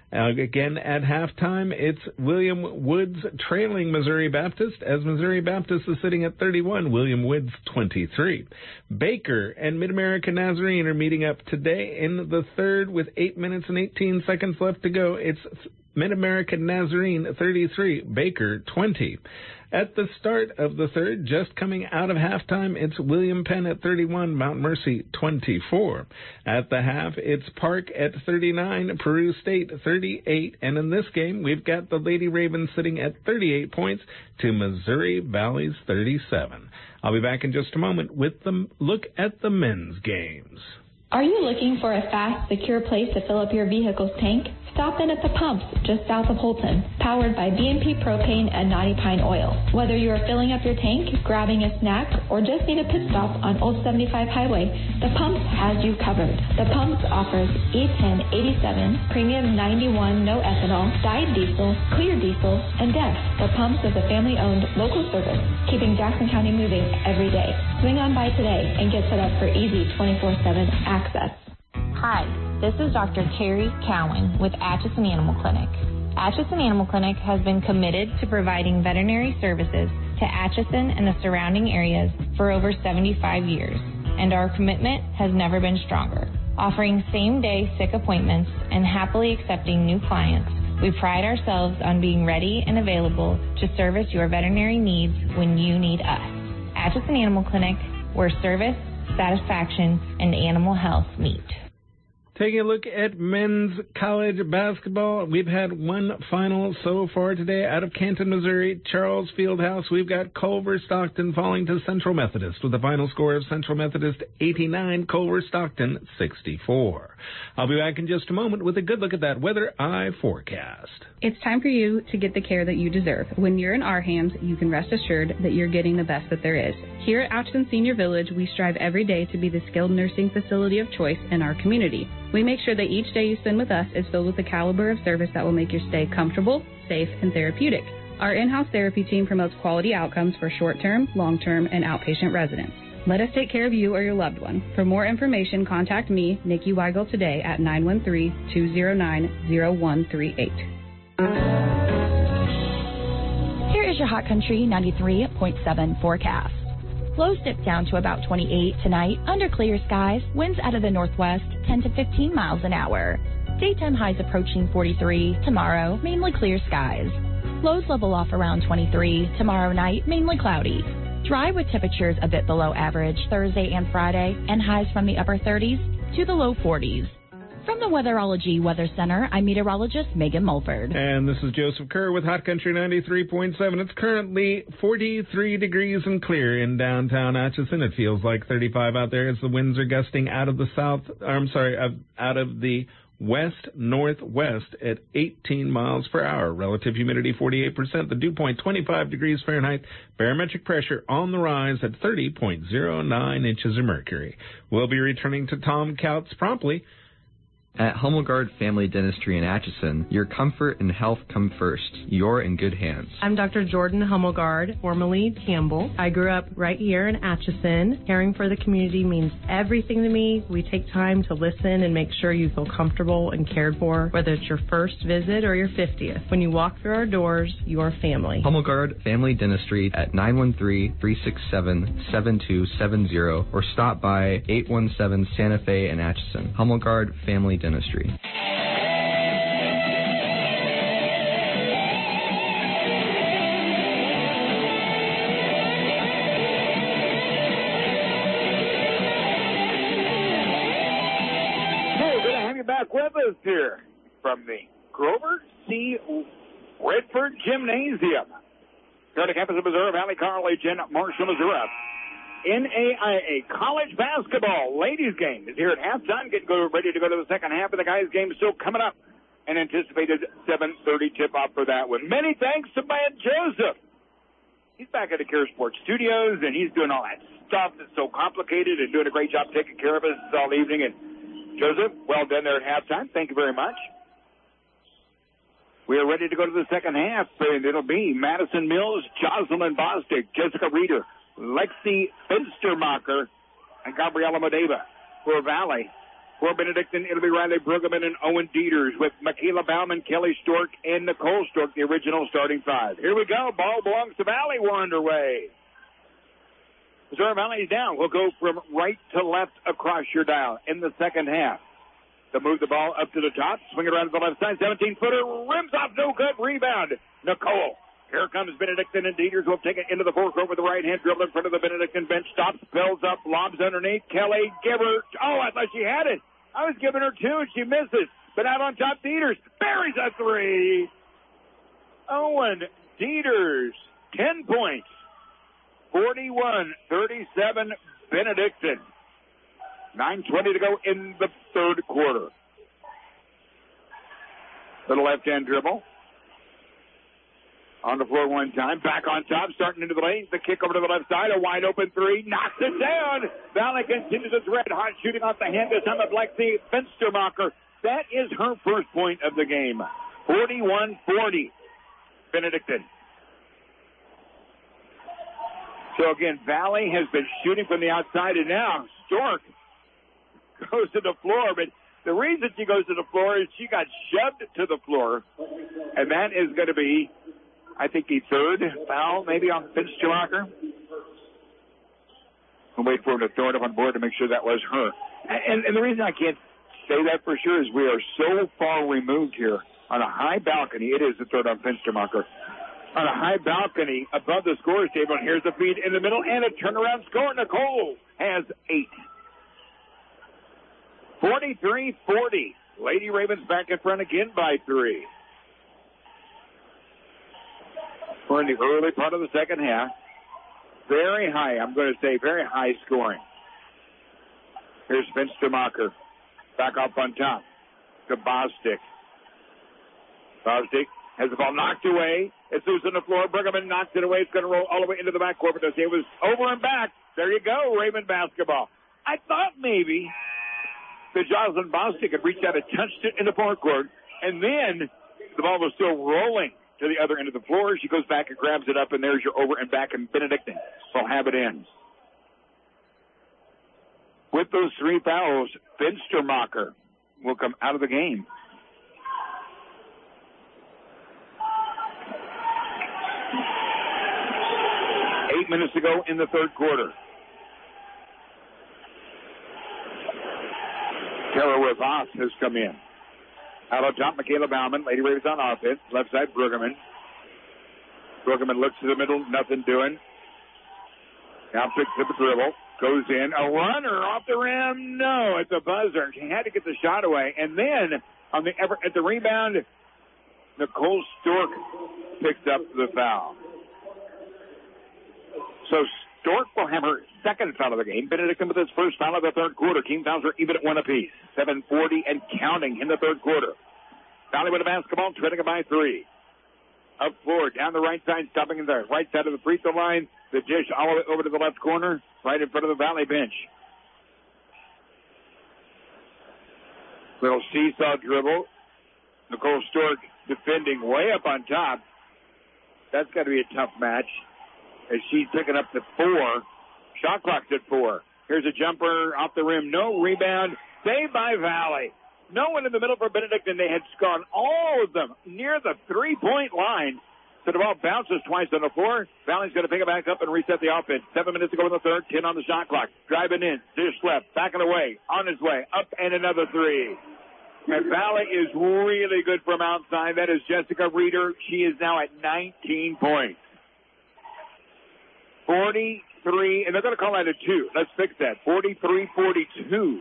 Again, at halftime, it's William Woods trailing Missouri Baptist, as Missouri Baptist is sitting at 31, William Woods 23. Baker and Mid-America Nazarene are meeting up today in the third with 8 minutes and 18 seconds left to go. It's Mid-America Nazarene 33, Baker 20. At the start of the third, just coming out of halftime, it's William Penn at 31, Mount Mercy 24. At the half, it's Park at 39, Peru State 38. And in this game, we've got the Lady Ravens sitting at 38 points to Missouri Valley's 37. I'll be back in just a moment with the look at the men's games. Are you looking for a fast, secure place to fill up your vehicle's tank? Stop in at the pumps just south of Holton, powered by BNP Propane and Knotty Pine Oil. Whether you are filling up your tank, grabbing a snack, or just need a pit stop on Old 75 Highway, the Pumps has you covered. The Pumps offers E10 87, Premium 91 no ethanol, dyed diesel, clear diesel, and DEF. The Pumps is a family-owned local service, keeping Jackson County moving every day. Swing on by today and get set up for easy 24/7 access. Hi, this is Dr. Carrie Cowan with Atchison Animal Clinic. Atchison Animal Clinic has been committed to providing veterinary services to Atchison and the surrounding areas for over 75 years, and our commitment has never been stronger. Offering same-day sick appointments and happily accepting new clients, we pride ourselves on being ready and available to service your veterinary needs when you need us. Atchison Animal Clinic, where service, satisfaction, and animal health meet. Taking a look at men's college basketball, we've had one final so far today out of Canton, Missouri, Charles Fieldhouse. We've got Culver Stockton falling to Central Methodist with a final score of Central Methodist 89, Culver Stockton 64. I'll be back in just a moment with a good look at that weather eye forecast. It's time for you to get the care that you deserve. When you're in our hands, you can rest assured that you're getting the best that there is. Here at Atchison Senior Village, we strive every day to be the skilled nursing facility of choice in our community. We make sure that each day you spend with us is filled with the caliber of service that will make your stay comfortable, safe, and therapeutic. Our in-house therapy team promotes quality outcomes for short-term, long-term, and outpatient residents. Let us take care of you or your loved one. For more information, contact me, Nikki Weigel, today at 913-209-0138. Here is your Hot Country 93.7 forecast. Lows dip down to about 28 tonight under clear skies. Winds out of the northwest 10 to 15 miles an hour. Daytime highs approaching 43. Tomorrow, mainly clear skies. Lows level off around 23. Tomorrow night, mainly cloudy. Dry with temperatures a bit below average Thursday and Friday, and highs from the upper 30s to the low 40s. From the Weatherology Weather Center, I'm meteorologist Megan Mulford. And this is Joseph Kerr with Hot Country 93.7. It's currently 43 degrees and clear in downtown Atchison. It feels like 35 out there as the winds are gusting out of the out of the west-northwest at 18 miles per hour. Relative humidity 48%. The dew point 25 degrees Fahrenheit. Barometric pressure on the rise at 30.09 inches of mercury. We'll be returning to Tom Couts promptly. At Hummelgard Family Dentistry in Atchison, your comfort and health come first. You're in good hands. I'm Dr. Jordan Hummelgard, formerly Campbell. I grew up right here in Atchison. Caring for the community means everything to me. We take time to listen and make sure you feel comfortable and cared for, whether it's your first visit or your 50th. When you walk through our doors, you're family. Hummelgard Family Dentistry at 913-367-7270 or stop by 817 Santa Fe in Atchison. Hummelgard Family Dentistry. With us here from the Grover C. Redford Gymnasium. Here at the campus of Missouri Valley College in Marshall, Missouri. NAIA college basketball ladies game is here at halftime, ready to go to the second half, and the guys game still coming up. An anticipated 7:30 tip-off for that one. Many thanks to Matt Joseph. He's back at the Care Sports Studios, and he's doing all that stuff that's so complicated and doing a great job taking care of us all evening. And Joseph, well done there at halftime. Thank you very much. We are ready to go to the second half, and it'll be Madison Mills, Jocelyn Bostic, Jessica Reeder, Lexi Finstermacher, and Gabriella Modeva for Valley. For Benedictine, it'll be Riley Brueggemann and Owen Dieters with Michaela Bauman, Kelly Stork, and Nicole Stork, the original starting five. Here we go. Ball belongs to Valley. We're underway. Missouri Valley's down. We'll go from right to left across your dial in the second half. To move the ball up to the top, swing it around to the left side, 17-footer, rims off, no good, rebound. Nicole. Here comes Benedictine, and Dieters will take it into the forecourt with the right hand, dribble in front of the Benedictine bench, stops, builds up, lobs underneath. Kelly, give her, I thought she had it. I was giving her two, and she misses. But out on top, Dieters buries a three. Owen Dieters, 10 points. 41-37, Benedictine. 9:20 to go in the third quarter. Little left-hand dribble. On the floor one time. Back on top, starting into the lane. The kick over to the left side. A wide-open three. Knocks it down. Valley continues its red-hot shooting off the hand. This time of Lexi Fenstermacher. That is her first point of the game. 41-40, Benedictine. So, again, Valley has been shooting from the outside, and now Stork goes to the floor. But the reason she goes to the floor is she got shoved to the floor, and that is going to be, I think, the third foul maybe on Fenstermacher. We'll wait for him to throw it up on board to make sure that was her. And the reason I can't say that for sure is we are so far removed here on a high balcony. It is the third on Fenstermacher. On a high balcony above the scorer's table, and here's the feed in the middle, and a turnaround score. Nicole has 8. 43-40. Lady Ravens back in front again by 3. We're in the early part of the second half. Very high, I'm going to say, very high scoring. Here's Fenstermacher. Back up on top to Bostic. Bostic has the ball knocked away. It's loose on the floor. Brueggemann knocks it away. It's going to roll all the way into the backcourt. But it was over and back. There you go, Raven basketball. I thought maybe that Jocelyn Bostic had reached out and touched it in the forecourt, and then the ball was still rolling to the other end of the floor. She goes back and grabs it up, and there's your over and back, and Benedictine will have it in. With those 3 fouls, Fenstermacher will come out of the game. Eight minutes to go in the third quarter. Tara Rivas has come in. Out on top, Michaela Bauman. Lady Ravens on offense. Left side, Brueggemann. Brueggemann looks to the middle. Nothing doing. Now picks up the dribble. Goes in. A runner off the rim. No, it's a buzzer. She had to get the shot away. And then on at the rebound, Nicole Stork picked up the foul. So Stork will have her second foul of the game. Benedictine with his first foul of the third quarter. Team fouls are even at 1 apiece. 7:40 and counting in the third quarter. Valley with a basketball, trailing it by 3. Up floor, down the right side, stopping in the right side of the free throw line. The dish all the way over to the left corner, right in front of the Valley bench. Little seesaw dribble. Nicole Stork defending way up on top. That's got to be a tough match. As she's picking up the 4. Shot clock's at 4. Here's a jumper off the rim. No rebound. Saved by Valley. No one in the middle for Benedictine. They had gone all of them near the 3-point line. So the ball bounces twice on the floor. Valley's going to pick it back up and reset the offense. 7 minutes to go in the third. 10 on the shot clock. Driving in. Dish left. Backing away. On his way. Up and another 3. And Valley is really good from outside. That is Jessica Reeder. She is now at 19 points. 43, and they're going to call that a 2. Let's fix that. 43-42.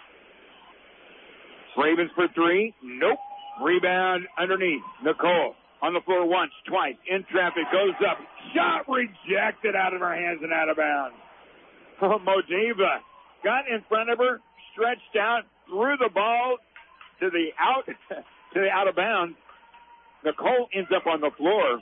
Ravens for 3. Nope. Rebound underneath. Nicole on the floor once, twice. In traffic, goes up. Shot rejected out of her hands and out of bounds. Oh, Modiva got in front of her, stretched out, threw the ball to the out of bounds. Nicole ends up on the floor.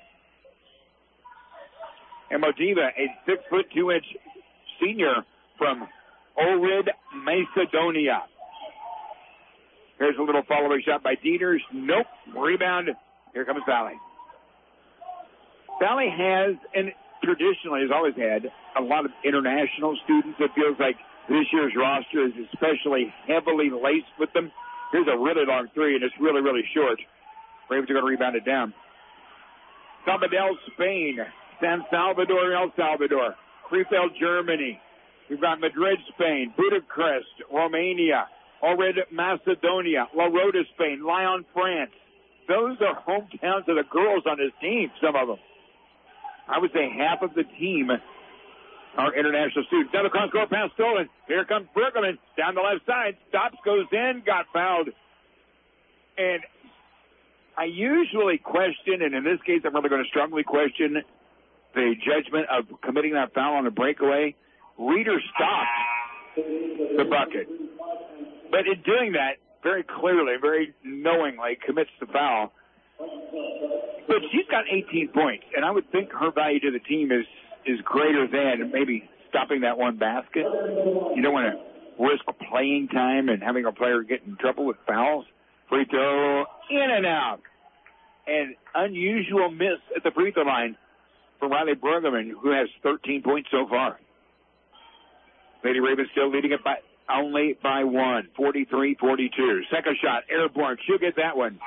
And Modiva, a 6'2" senior from Ohrid, Macedonia. Here's a little follow-away shot by Dieters. Nope. Rebound. Here comes Valley. Valley has, and traditionally has always had a lot of international students. It feels like this year's roster is especially heavily laced with them. Here's a really long three, and it's really, really short. Ravens are going to rebound it down. Sabadell, Spain. San Salvador, El Salvador. Krefeld, Germany. We've got Madrid, Spain. Budapest, Romania. Ohrid, Macedonia. La Rota, Spain. Lyon, France. Those are hometowns of the girls on this team, some of them. I would say half of the team are international students. Down the cross-court pass stolen. Here comes Bergman down the left side. Stops, goes in, got fouled. And I usually question, and in this case I'm really going to strongly question, the judgment of committing that foul on a breakaway. Reeder stopped the bucket. But in doing that, very clearly, very knowingly commits the foul. But she's got 18 points, and I would think her value to the team is greater than maybe stopping that one basket. You don't want to risk playing time and having a player get in trouble with fouls. Free throw, in and out. An unusual miss at the free throw line for Riley Bergman, who has 13 points so far. Lady Ravens still leading it only by one, 43-42. Second shot, airborne. She'll get that one.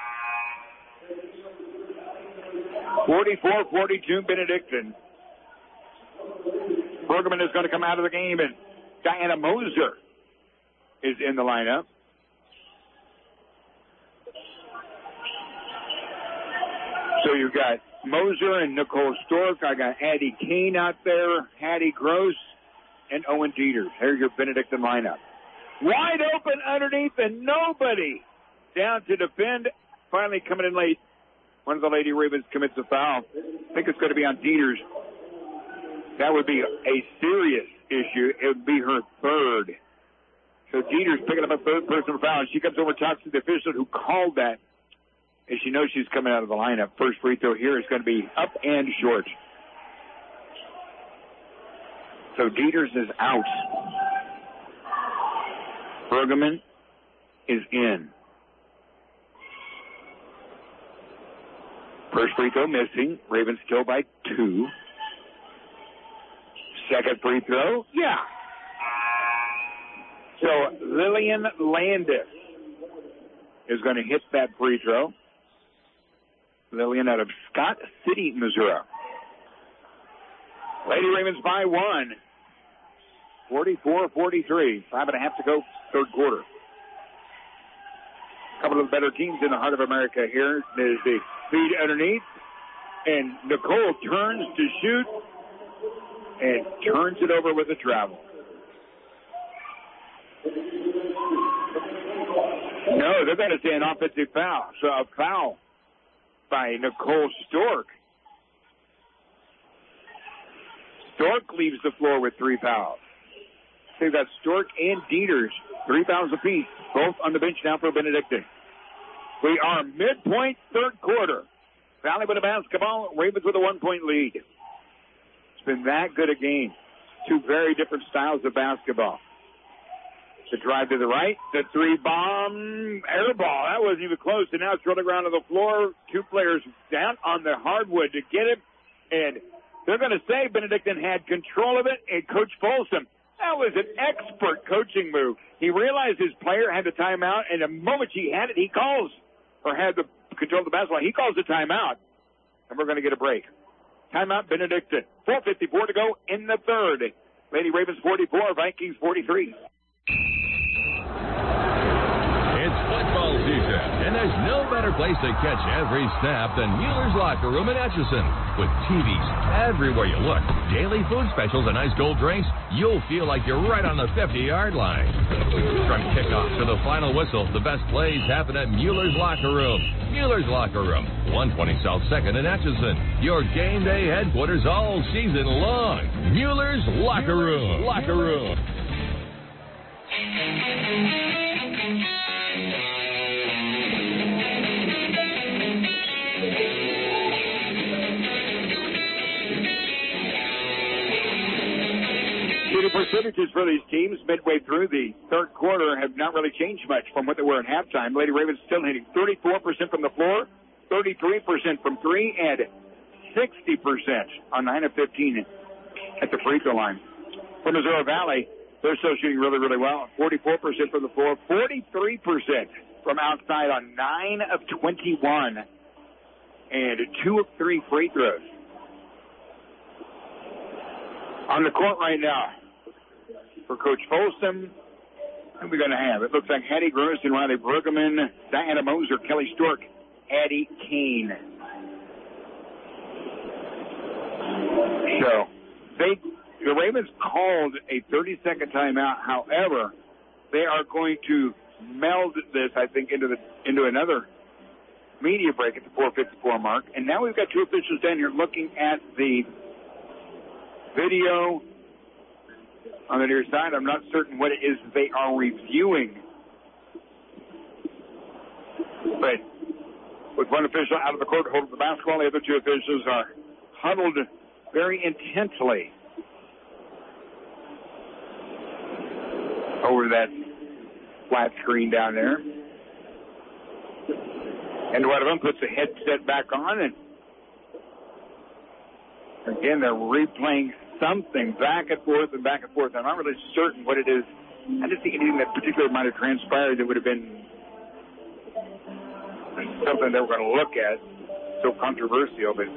44-42, Benedictine. Bergman is going to come out of the game, and Diana Moser is in the lineup. So you've got Moser and Nicole Stork. I got Addie Kane out there, Hattie Gross, and Owen Dieters. There's your Benedictine lineup. Wide open underneath, and nobody down to defend. Finally coming in late. One of the Lady Ravens commits a foul. I think it's going to be on Dieters. That would be a serious issue. It would be her third. So Dieters picking up a third personal foul, and she comes over, talks to the official who called that. And she knows she's coming out of the lineup. First free throw here is going to be up and short. So Dieters is out. Bergman is in. First free throw missing. Ravens still by 2. Second free throw. Yeah. So Lillian Landis is going to hit that free throw. Lillian out of Scott City, Missouri. Lady Ravens by 1. 44-43. 5.5 to go, third quarter. A couple of the better teams in the heart of America here. There's the feed underneath. And Nicole turns to shoot and turns it over with a travel. No, they're going to say an offensive foul. So a foul by Nicole Stork. Stork leaves the floor with 3 fouls. They've got Stork and Dieters, 3 fouls apiece, both on the bench now for Benedictine. We are midpoint third quarter. Valley with a basketball, Ravens with a 1-point lead. It's been that good a game. 2 very different styles of basketball. The drive to the right, the 3-bomb, air ball. That wasn't even close, and now it's rolling around on the floor. 2 players down on the hardwood to get it, and they're going to say Benedictine had control of it, and Coach Folsom, that was an expert coaching move. He realized his player had the timeout, and the moment he had it, he calls, or had the control of the basketball, he calls the timeout, and we're going to get a break. Timeout, Benedictine. 4:54 to go in the third. Lady Ravens 44, Vikings 43. It's football season, and there's no better place to catch every snap than Mueller's Locker Room in Atchison. With TVs everywhere you look, daily food specials, and ice cold drinks, you'll feel like you're right on the 50-yard line. From kickoff to the final whistle, the best plays happen at Mueller's Locker Room. Mueller's Locker Room, 120 South 2nd in Atchison. Your game day headquarters all season long. Mueller's Locker Room. Locker Room. The percentages for these teams midway through the third quarter have not really changed much from what they were at halftime. Lady Ravens still hitting 34% from the floor, 33% from 3, and 60% on 9 of 15 at the free throw line. For Missouri Valley, they're still shooting really, really well. 44% from the floor, 43% from outside on 9 of 21, and 2 of 3 free throws. On the court right now for Coach Folsom, who are we going to have? It looks like Hattie Gross and Riley Brueggemann, Diana Moser, Kelly Stork, Addie Kane. So the Ravens called a 30-second timeout. However, they are going to meld this, I think, into another media break at the 4:54 mark. And now we've got two officials down here looking at the video on the near side. I'm not certain what it is they are reviewing. But with one official out of the court holding the basketball, the other two officials are huddled very intently over that flat screen down there. And one of them puts the headset back on, and again, they're replaying something back and forth. I'm not really certain what it is. I didn't think anything that particularly might have transpired that would have been something they were going to look at, so controversial, but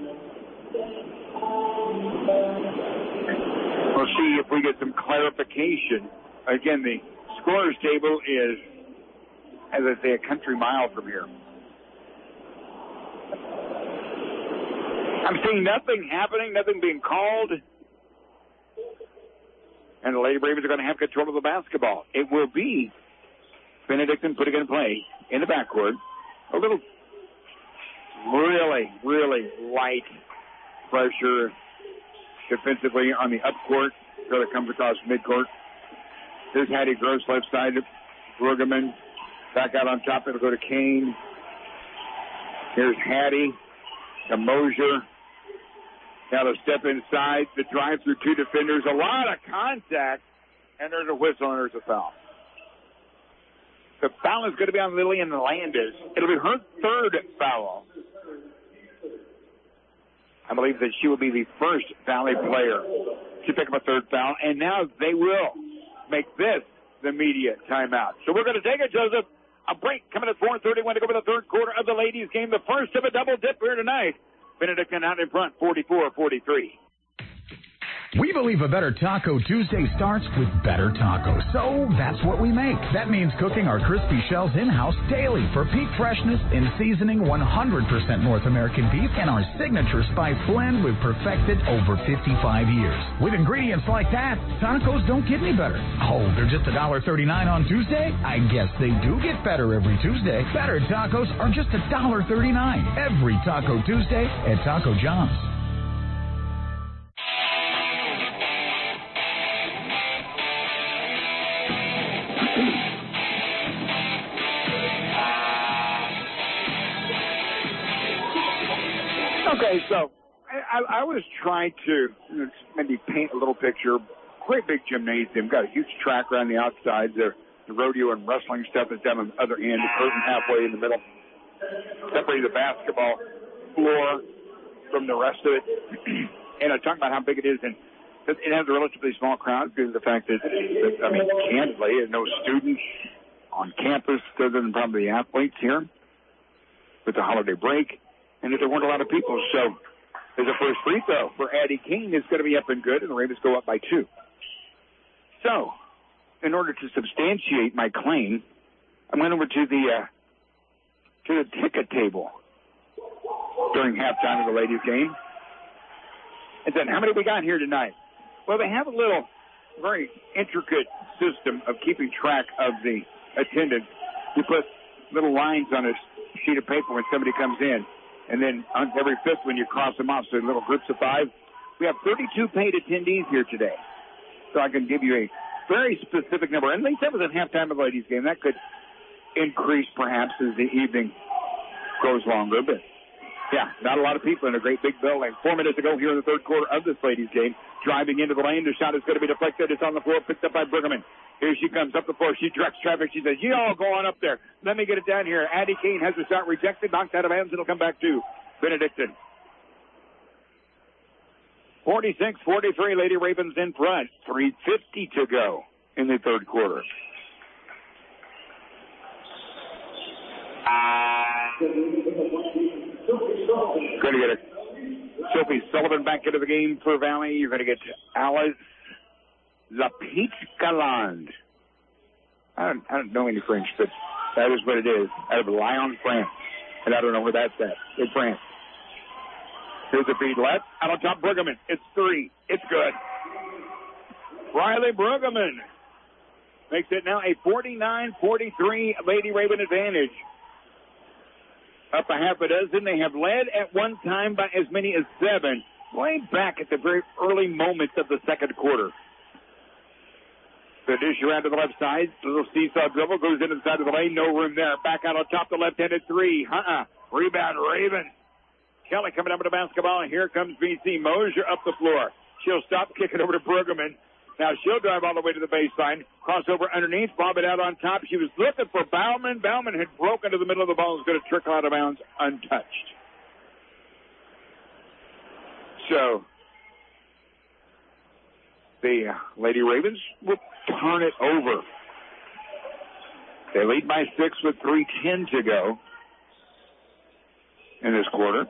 we'll see if we get some clarification. Again, the scorer's table is, as I say, a country mile from here. I'm seeing nothing happening, nothing being called. And the Lady Ravens are going to have control of the basketball. It will be Benedictine putting it in play in the backcourt. A little really, really light pressure defensively on the upcourt. So it comes across midcourt. Here's Hattie Gross left side. Brueggemann back out on top. It'll go to Kane. Here's Hattie. To Mosier. Now to step inside. The drive through two defenders. A lot of contact. And there's a whistle and there's a foul. The foul is going to be on Lillian Landis. It'll be her third foul. I believe that she will be the first Valley player to pick up a third foul. And now they will make this the media timeout. So we're going to take it, Joseph. A break coming at 4:31 to go with the third quarter of the ladies' game. The first of a double dip here tonight. Benedictine out in front, 44-43. We believe a better Taco Tuesday starts with better tacos. So that's what we make. That means cooking our crispy shells in-house daily for peak freshness in seasoning 100% North American beef and our signature spice blend we've perfected over 55 years. With ingredients like that, tacos don't get any better. Oh, they're just $1.39 on Tuesday? I guess they do get better every Tuesday. Better tacos are just $1.39 every Taco Tuesday at Taco John's. Okay, so I was trying to maybe paint a little picture. Great big gymnasium, got a huge track around the outside. The rodeo and wrestling stuff is down on the other end, the curtain halfway in the middle, separating the basketball floor from the rest of it. And I talked about how big it is, and it has a relatively small crowd because of the fact that, candidly, there's no students on campus other than probably the athletes here with the holiday break. And there weren't a lot of people, so there's a first free throw for Addie King. It's going to be up and good, and the Ravens go up by 2. So, in order to substantiate my claim, I went over to the ticket table during halftime of the ladies' game and said, how many we got here tonight? Well, they have a little, very intricate system of keeping track of the attendance. You put little lines on a sheet of paper when somebody comes in. And then on every fifth when you cross them off, so little groups of 5. We have 32 paid attendees here today. So I can give you a very specific number. And at least that was at halftime of the ladies' game. That could increase perhaps as the evening goes longer. But, yeah, not a lot of people in a great big building. 4 minutes ago here in the third quarter of this ladies' game. Driving into the lane. The shot is going to be deflected. It's on the floor. Picked up by Brueggemann. Here she comes up the floor. She directs traffic. She says, you all go on up there. Let me get it down here. Addie Kane has the shot rejected. Knocked out of bounds. It'll come back to Benedictine. 46-43, Lady Ravens in front. 3:50 to go in the third quarter. Going to get Sophie Sullivan back into the game for Valley. You're going to get Alice Lapitcaland. I don't know any French, but that is what it is. Out of Lyon, France. And I don't know where that's at. In France. Here's a feed left. Out on top, Brueggemann. It's 3. It's good. Riley Brueggemann makes it now a 49-43 Lady Raven advantage. Up a half a dozen. They have led at one time by as many as 7. Way back at the very early moments of the second quarter. The dish around to the left side. Little seesaw dribble goes into the side of the lane. No room there. Back out on top, the left-handed 3. Rebound, Raven. Kelly coming up with the basketball, and here comes BC. Mosier up the floor. She'll stop, kick it over to Brueggemann. Now she'll drive all the way to the baseline. Crossover underneath, bob it out on top. She was looking for Bauman. Bauman had broken to the middle of the ball and was going to trickle out of bounds untouched. So the Lady Ravens will turn it over. They lead by 6 with 3:10 to go in this quarter.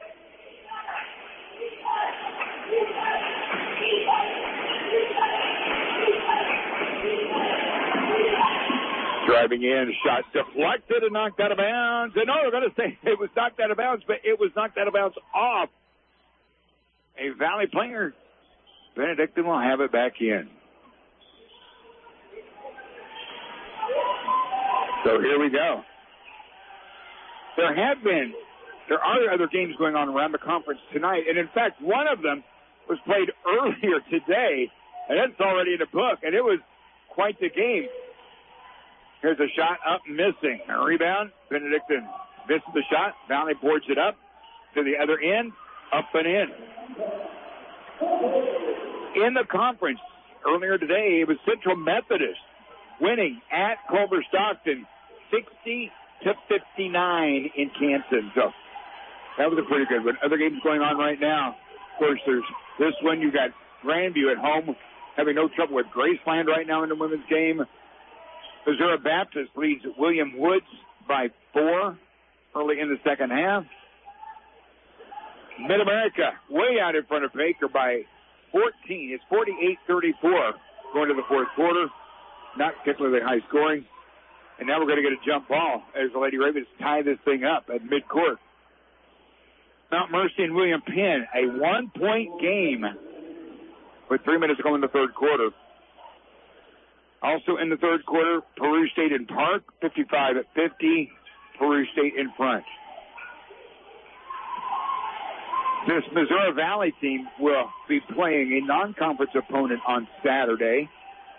Driving in, shot deflected and knocked out of bounds. And they're going to say it was knocked out of bounds, but it was knocked out of bounds off a Valley player. Benedictine will have it back in. So here we go. There are other games going on around the conference tonight. And in fact, one of them was played earlier today, and it's already in the book, and it was quite the game. Here's a shot up, missing. A rebound. Benedictine misses the shot. Valley boards it up to the other end, up and in. In the conference earlier today, it was Central Methodist winning at Culver Stockton 60-59 in Canton. So that was a pretty good one. Other games going on right now. Of course, there's this one. You got Grandview at home having no trouble with Graceland right now in the women's game. Missouri Baptist leads William Woods by 4 early in the second half. Mid-America way out in front of Baker by 14. It's 48-34 going to the fourth quarter. Not particularly high scoring. And now we're going to get a jump ball as the Lady Ravens tie this thing up at midcourt. Mount Mercy and William Penn, a 1-point game with 3 minutes to go in the third quarter. Also in the third quarter, Peru State and Park, 55-50. Peru State in front. This Missouri Valley team will be playing a non-conference opponent on Saturday.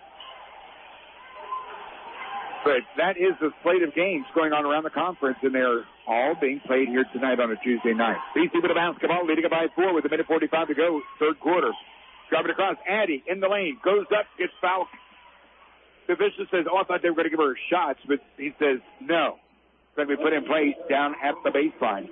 But that is the slate of games going on around the conference, and they're all being played here tonight on a Tuesday night. BC with a basketball, leading it by 4 with 1:45 to go, third quarter. Driving it across, Addie in the lane, goes up, gets fouled. The Bishop says, I thought they were going to give her shots, but he says, no. It's going to be put in play down at the baseline.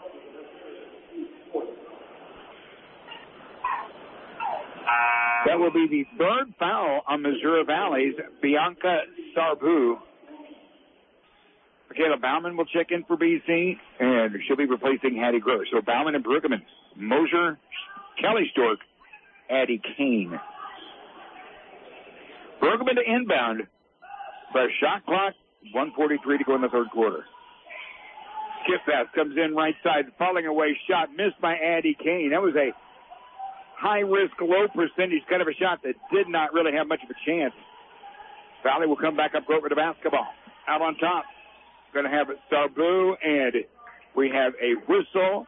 That will be the third foul on Missouri Valley's Bianca Sarbu. Michaela Bauman will check in for BC, and she'll be replacing Hattie Gross. So Bauman and Brueggemann, Mosier, Kelly Stork, Addie Kane. Brueggemann to inbound, but shot clock, 1:43 to go in the third quarter. Skip pass comes in right side, falling away shot, missed by Addie Kane. That was a high-risk, low-percentage kind of a shot that did not really have much of a chance. Valley will come back up over the basketball. Out on top, going to have Sarbu, and we have a whistle.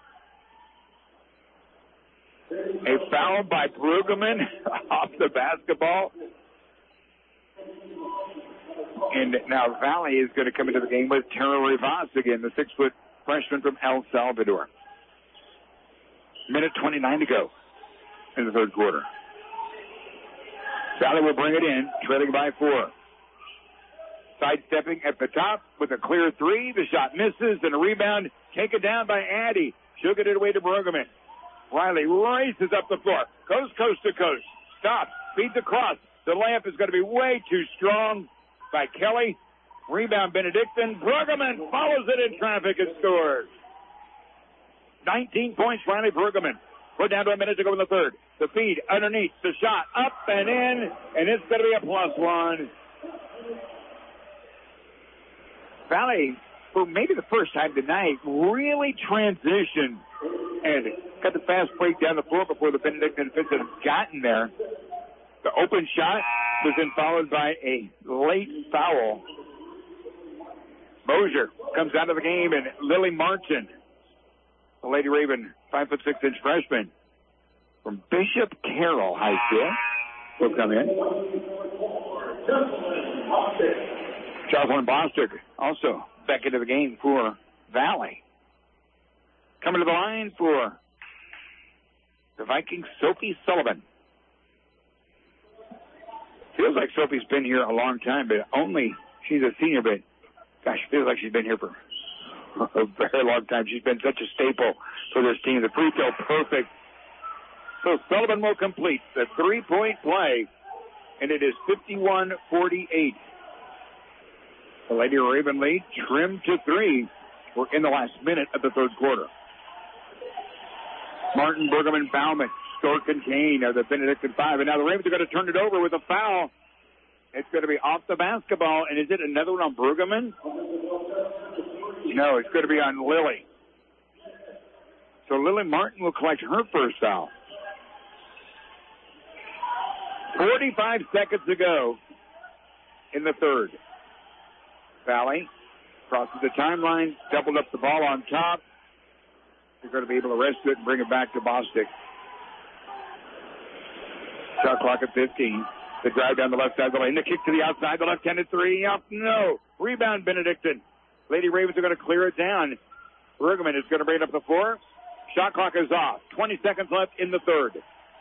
A foul by Brueggemann off the basketball. And now Valley is going to come into the game with Tara Rivas again, the 6-foot freshman from El Salvador. Minute 29 to go in the third quarter. Valley will bring it in, trailing by 4. Sidestepping at the top with a clear 3. The shot misses, and a rebound taken down by Addie. She'll get it away to Brueggemann. Riley races up the floor. Goes coast to coast. Stops. Feeds across. The layup is going to be way too strong by Kelly. Rebound Benedictine. Bruggeman follows it in traffic and scores. 19 points, Riley Bruggeman. We're down to a minute to go in the third. The feed underneath. The shot up and in. And it's going to be a +1. Valley, for maybe the first time tonight, really transitioned and got the fast break down the floor before the Benedictine defense had gotten there. The open shot was then followed by a late foul. Mosier comes out of the game, and Lily Martin, the Lady Raven 5'6" freshman from Bishop Carroll High School, will come in. Jocelyn Bostick also back into the game for Valley. Coming to the line for the Vikings, Sophie Sullivan. Feels like Sophie's been here a long time, but only she's a senior, but gosh, feels like she's been here for a very long time. She's been such a staple for this team. The free throw perfect. So Sullivan will complete the three-point play, and it is 51-48. The Lady Raven lead trimmed to 3. We're in the last minute of the third quarter. Martin, Bruggeman, Bauman, Stork, and Kane are the Benedictine 5. And now the Ravens are going to turn it over with a foul. It's going to be off the basketball. And is it another one on Bruggeman? No, it's going to be on Lily. So Lily Martin will collect her first foul. 45 seconds to go in the third. Valley crosses the timeline, doubled up the ball on top. They're going to be able to rest it and bring it back to Bostick. Shot clock at 15. The drive down the left side of the lane. The kick to the outside. The left-handed three. Up. No. Rebound, Benedictine. Lady Ravens are going to clear it down. Bruggeman is going to bring it up the floor. Shot clock is off. 20 seconds left in the third.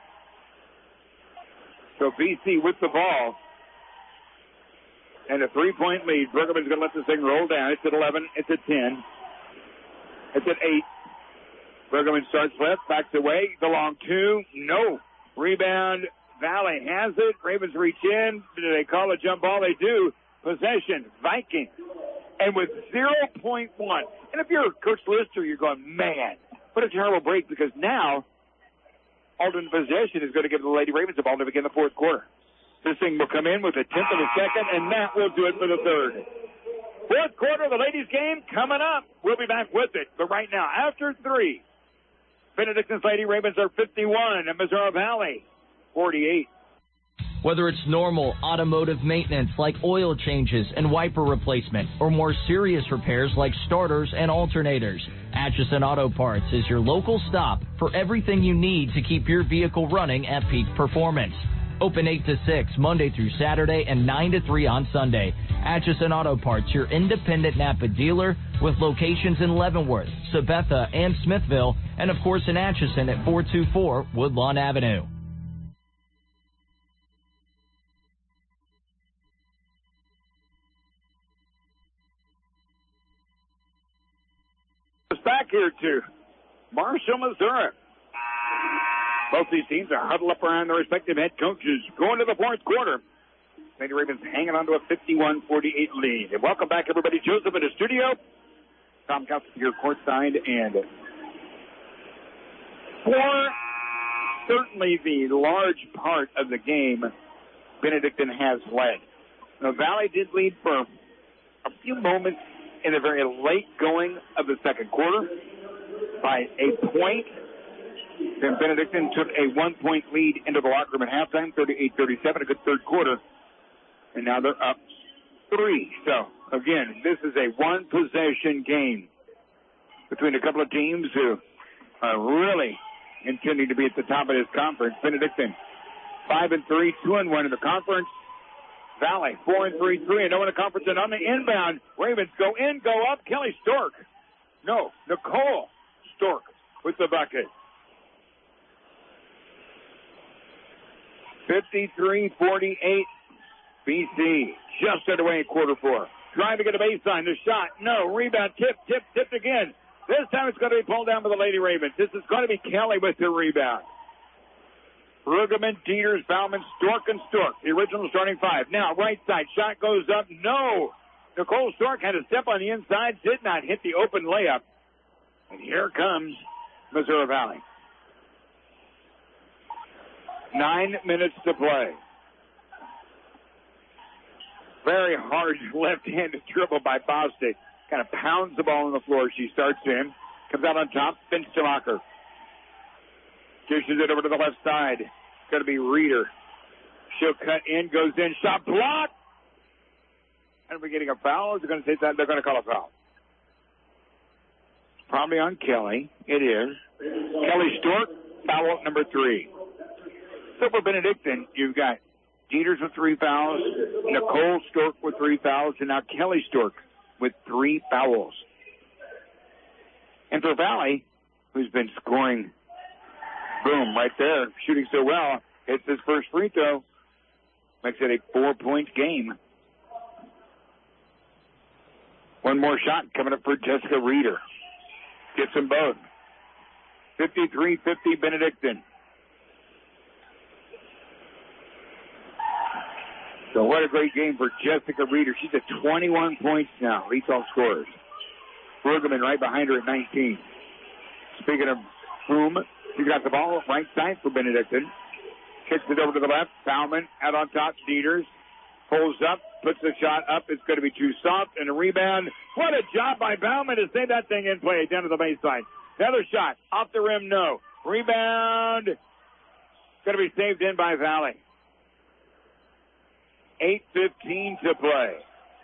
So BC with the ball. And a 3-point lead. Bruggeman's going to let this thing roll down. It's at 11. It's at 10. It's at 8. Bruggeman starts left, backs away. The long two. No. Rebound. Valley has it. Ravens reach in. Do they call a jump ball? They do. Possession. Vikings. And with 0.1. And if you're Coach Lister, you're going, man, what a terrible break, because now Alden possession is going to give the Lady Ravens the ball to begin the fourth quarter. This thing will come in with a tenth of a second, and that will do it for the third. Fourth quarter of the ladies' game coming up. We'll be back with it. But right now, after 3, Benedictine's Lady Ravens are 51, and Missouri Valley 48. Whether it's normal automotive maintenance like oil changes and wiper replacement, or more serious repairs like starters and alternators, Atchison Auto Parts is your local stop for everything you need to keep your vehicle running at peak performance. Open 8 to 6 Monday through Saturday and 9 to 3 on Sunday. Atchison Auto Parts, your independent Napa dealer with locations in Leavenworth, Sabetha, and Smithville, and of course in Atchison at 424 Woodlawn Avenue. Back here to Marshall, Missouri. Both these teams are huddled up around their respective head coaches going to the fourth quarter. Lady Ravens hanging on to a 51-48 lead. And welcome back, everybody. Joseph in the studio. Tom Cousins here courtside. And for certainly the large part of the game, Benedictine has led. Now, Valley did lead for a few moments in the very late going of the second quarter by a point. Then Benedictine took a 1-point lead into the locker room at halftime, 38-37, a good third quarter. And now they're up 3. So, again, this is a one-possession game between a couple of teams who are really intending to be at the top of this conference. Benedictine 5-3, 2-1 in the conference. Valley 4-3, 3-0 in the conference. And on the inbound, Ravens go in, go up. Kelly Stork. No, Nicole Stork with the bucket. 53-48. BC just underway in quarter 4. Trying to get a baseline. The shot. No. Rebound. Tipped again. This time it's going to be pulled down by the Lady Ravens. This is going to be Kelly with the rebound. Brueggemann, Dieters, Bauman, Stork, and Stork. The original starting five. Now, right side. Shot goes up. No. Nicole Stork had a step on the inside. Did not hit the open layup. And here comes Missouri Valley. 9 minutes to play. Very hard left-handed dribble by Bostic. Kind of pounds the ball on the floor. She starts in. Comes out on top. Finstemacher. Dishes it over to the left side. It's going to be Reeder. She'll cut in. Goes in. Shot blocked. And we're getting a foul. Is it going to say that? They're going to call a foul. It's probably on Kelly. It is. Kelly Stork. Foul number 3. So for Benedictine, you've got Dieters with 3 fouls, Nicole Stork with 3 fouls, and now Kelly Stork with 3 fouls. And for Valley, who's been scoring, boom, right there, shooting so well, hits his first free throw, makes it a 4-point game. One more shot coming up for Jessica Reeder. Gets them both. 53-50 Benedictine. So what a great game for Jessica Reeder. She's at 21 points now, leads all scorers. Brueggemann right behind her at 19. Speaking of whom, she's got the ball right side for Benedictine. Kicks it over to the left. Bauman out on top. Dieters pulls up, puts the shot up. It's going to be too soft, and a rebound. What a job by Bauman to save that thing in play down to the baseline. Another shot. Off the rim, no. Rebound. Going to be saved in by Valley. 8:15 to play.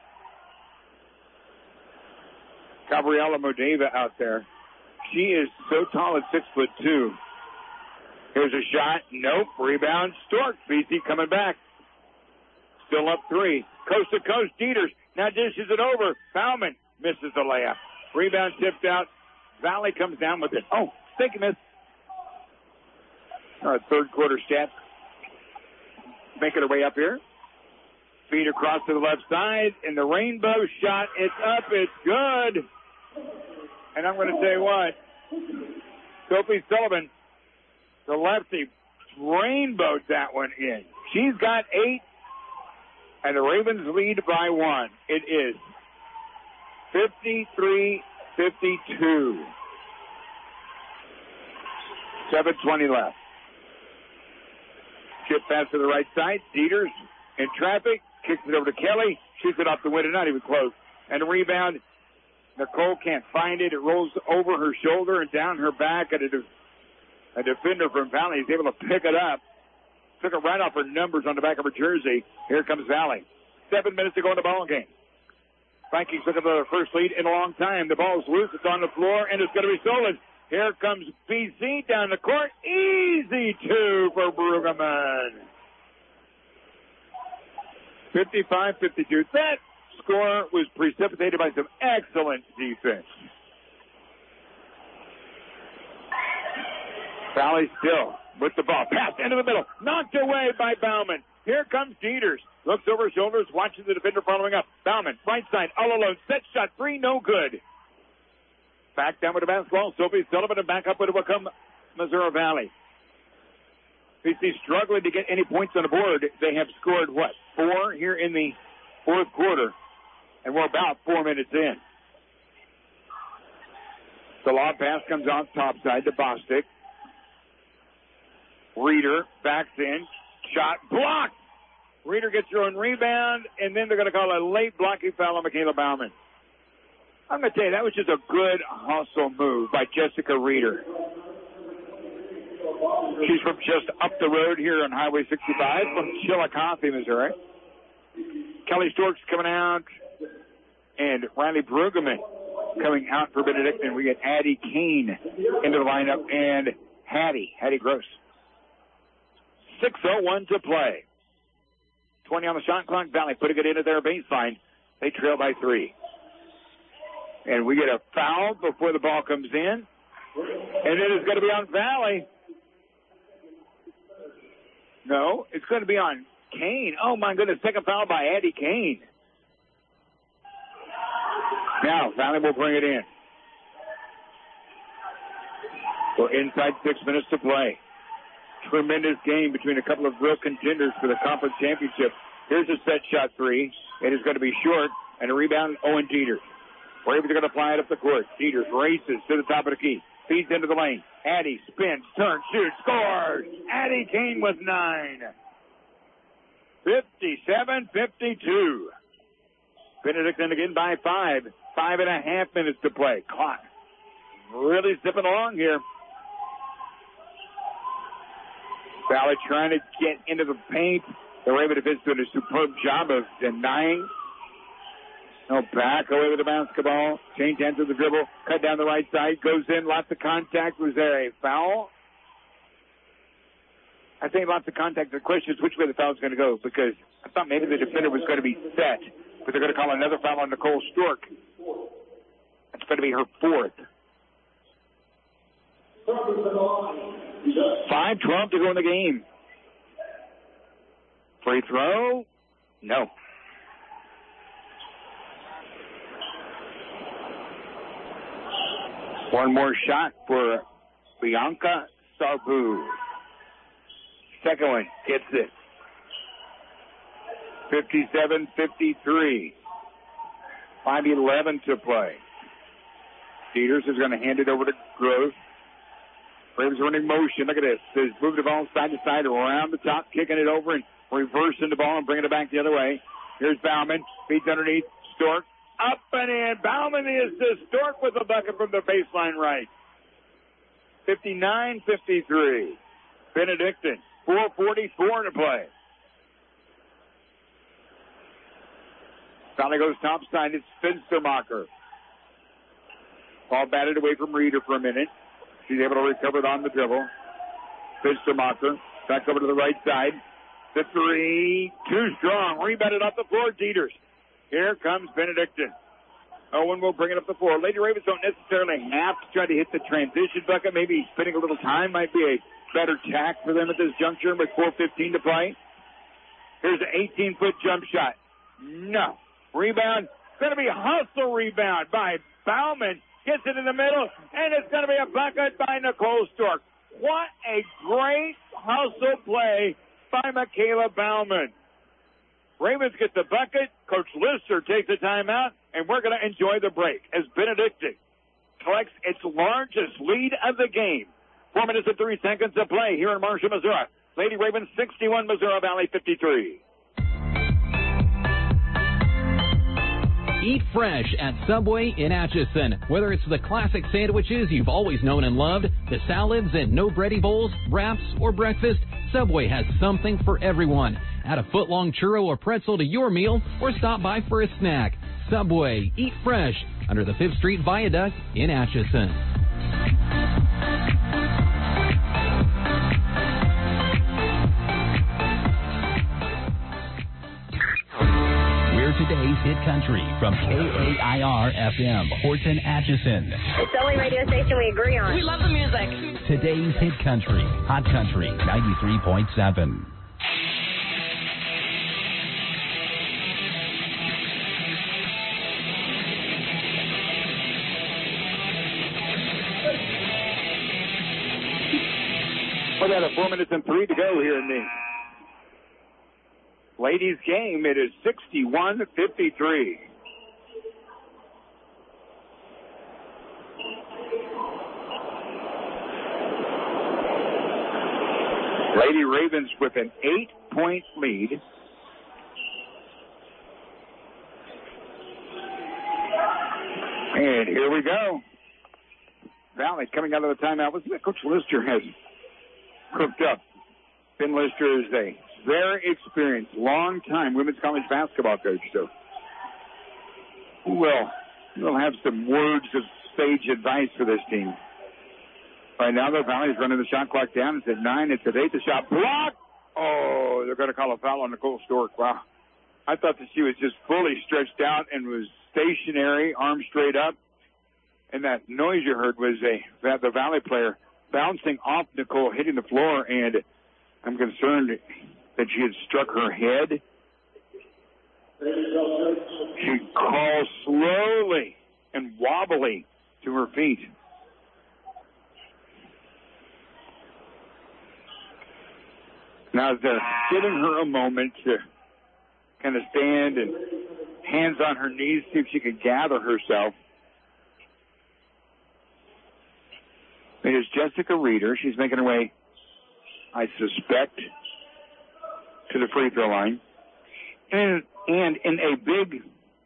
Gabriela Modeva out there. She is so tall at 6'2". Here's a shot. Nope. Rebound. Stork. BC coming back. Still up 3. Coast to coast. Dieters now dishes it over. Bauman misses the layup. Rebound tipped out. Valley comes down with it. Oh, thank you, miss. Our third quarter stats. Making her way up here. Feed across to the left side, and the rainbow shot, it's up, it's good. And I'm going to tell you what, Sophie Sullivan, the lefty, rainbowed that one in. She's got 8, and the Ravens lead by 1. It is 53-52. 7:20 left. Chip pass to the right side. Dieters in traffic. Kicks it over to Kelly. Shoots it off the window. Not even close. And a rebound. Nicole can't find it. It rolls over her shoulder and down her back. And a defender from Valley is able to pick it up. Took it right off her numbers on the back of her jersey. Here comes Valley. 7 minutes to go in the ball game. Vikings looking for their first lead in a long time. The ball's loose. It's on the floor, and it's going to be stolen. Here comes BC down the court. Easy 2 for Brueggemann. 55-52. That score was precipitated by some excellent defense. Valley still with the ball. Pass into the middle. Knocked away by Bauman. Here comes Dieters. Looks over his shoulders, watches the defender following up. Bauman, right side, all alone. Set shot 3, no good. Back down with the basketball. Sophie Sullivan, and back up with it will come Missouri Valley. BC struggling to get any points on the board. They have scored, 4 here in the fourth quarter, and we're about 4 minutes in. The lob pass comes off top side to Bostic. Reeder backs in. Shot blocked. Reeder gets her own rebound, and then they're going to call a late blocking foul on Michaela Bauman. I'm going to tell you, that was just a good hustle move by Jessica Reeder. She's from just up the road here on Highway 65 from Chillicothe, Missouri. Kelly Stork's coming out, and Riley Brueggemann coming out for Benedictine. We get Addie Kane into the lineup, and Hattie Gross. 6:01 to play. 20 on the shot clock. Valley putting it into their baseline. They trail by 3. And we get a foul before the ball comes in. And it is going to be on Valley. No, it's going to be on Kane. Oh, my goodness. Second foul by Addie Kane. Now, Valley will bring it in. We're inside 6 minutes to play. Tremendous game between a couple of real contenders for the conference championship. Here's a set shot three. It is going to be short, and a rebound, Owen Dieters. Ravens are going to fly it up the court. Dieters races to the top of the key. Feeds into the lane. Addie spins, turns, shoots, scores. Addie Kane with 9. 57-52. Benedictine again by 5. 5.5 minutes to play. Clock really zipping along here. Valley trying to get into the paint. The Raven defense doing a superb job of denying. No, back away with the basketball. Change hands with the dribble. Cut down the right side. Goes in. Lots of contact. Was there a foul? I think lots of contact. The question is which way the foul is going to go, because I thought maybe the defender was going to be set, but they're going to call another foul on Nicole Stork. That's going to be her 4th. 5:12 to go in the game. Free throw? No. One more shot for Bianca Sarbu. Second one gets it. 57-53. 5:11 to play. Dieters is going to hand it over to Gross. Ravens running motion. Look at this. There's moving the ball side to side around the top, kicking it over and reversing the ball and bringing it back the other way. Here's Bauman. Feeds underneath. Stork. Up and in. Bauman is the Stork with the bucket from the baseline right. 59-53. Benedictine. 4:44 to play. Valley goes top side. It's Finstermacher. Ball batted away from Reeder for a minute. She's able to recover it on the dribble. Finstermacher back over to the right side. The three. Too strong. Rebounded off the floor. Dieters. Here comes Benedictine. Owen will bring it up the floor. Lady Ravens don't necessarily have to try to hit the transition bucket. Maybe spending a little time might be a better tack for them at this juncture with 4:15 to play. Here's an 18-foot jump shot. No. Rebound. Going to be a hustle rebound by Bauman. Gets it in the middle, and it's going to be a bucket by Nicole Stork. What a great hustle play by Michaela Bauman. Ravens get the bucket. Coach Lister takes the timeout, and we're going to enjoy the break as Benedictine collects its largest lead of the game. 4 minutes and 3 seconds to play here in Marshall, Missouri. Lady Ravens 61, Missouri Valley 53. Eat fresh at Subway in Atchison. Whether it's the classic sandwiches you've always known and loved, the salads and no bready bowls, wraps, or breakfast, Subway has something for everyone. Add a foot-long churro or pretzel to your meal, or stop by for a snack. Subway, eat fresh, under the 5th Street Viaduct in Atchison. Today's Hit Country from KAIR-FM, Horton, Atchison. It's the only radio station we agree on. We love the music. Today's Hit Country, Hot Country 93.7. We've got 4 minutes and 3 to go here in the ladies game. It is 61-53. Lady Ravens with an 8-point lead. And here we go. Valley coming out of the timeout. What's that Coach Lister has cooked up? Ben Lister is a very experienced, long-time women's college basketball coach. So we'll have some words of sage advice for this team. Right now, the Valley's running the shot clock down. It's at 9. It's at 8. The shot blocked. Oh, they're going to call a foul on Nicole Stork. Wow. I thought that she was just fully stretched out and was stationary, arms straight up. And that noise you heard was the Valley player bouncing off Nicole, hitting the floor, and I'm concerned that she had struck her head. She crawls slowly and wobbly to her feet. Now they're giving her a moment to kind of stand and hands on her knees, see if she can gather herself. It is Jessica Reeder. She's making her way, I suspect, to the free throw line. And in a big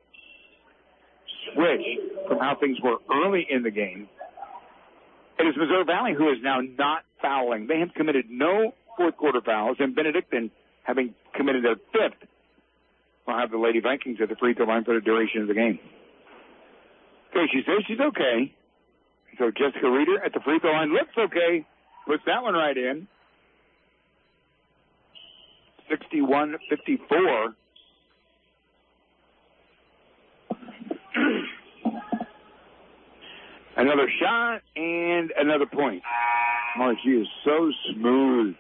switch from how things were early in the game, it is Missouri Valley who is now not fouling. They have committed no fourth quarter fouls, and Benedictine, having committed their fifth, will have the Lady Vikings at the free throw line for the duration of the game. Okay, she says she's okay. So Jessica Reeder at the free throw line looks okay. Puts that one right in. 61-54. Another shot and another point. Oh, she is so smooth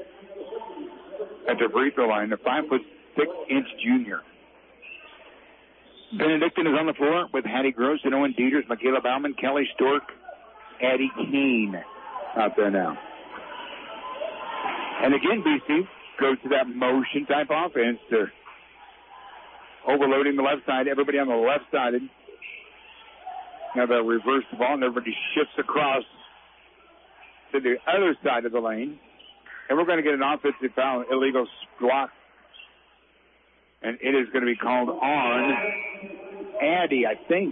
at the free throw line. The 5'6" junior. Benedictine is on the floor with Hattie Gross and Owen Dieters, Michaela Bauman, Kelly Stork, Addie Kane out there now. And again, BC goes to that motion type offense. They're overloading the left side. Everybody on the left side. Now they'll reverse the ball and everybody shifts across to the other side of the lane. And we're going to get an offensive foul, illegal block. And it is going to be called on Addie, I think.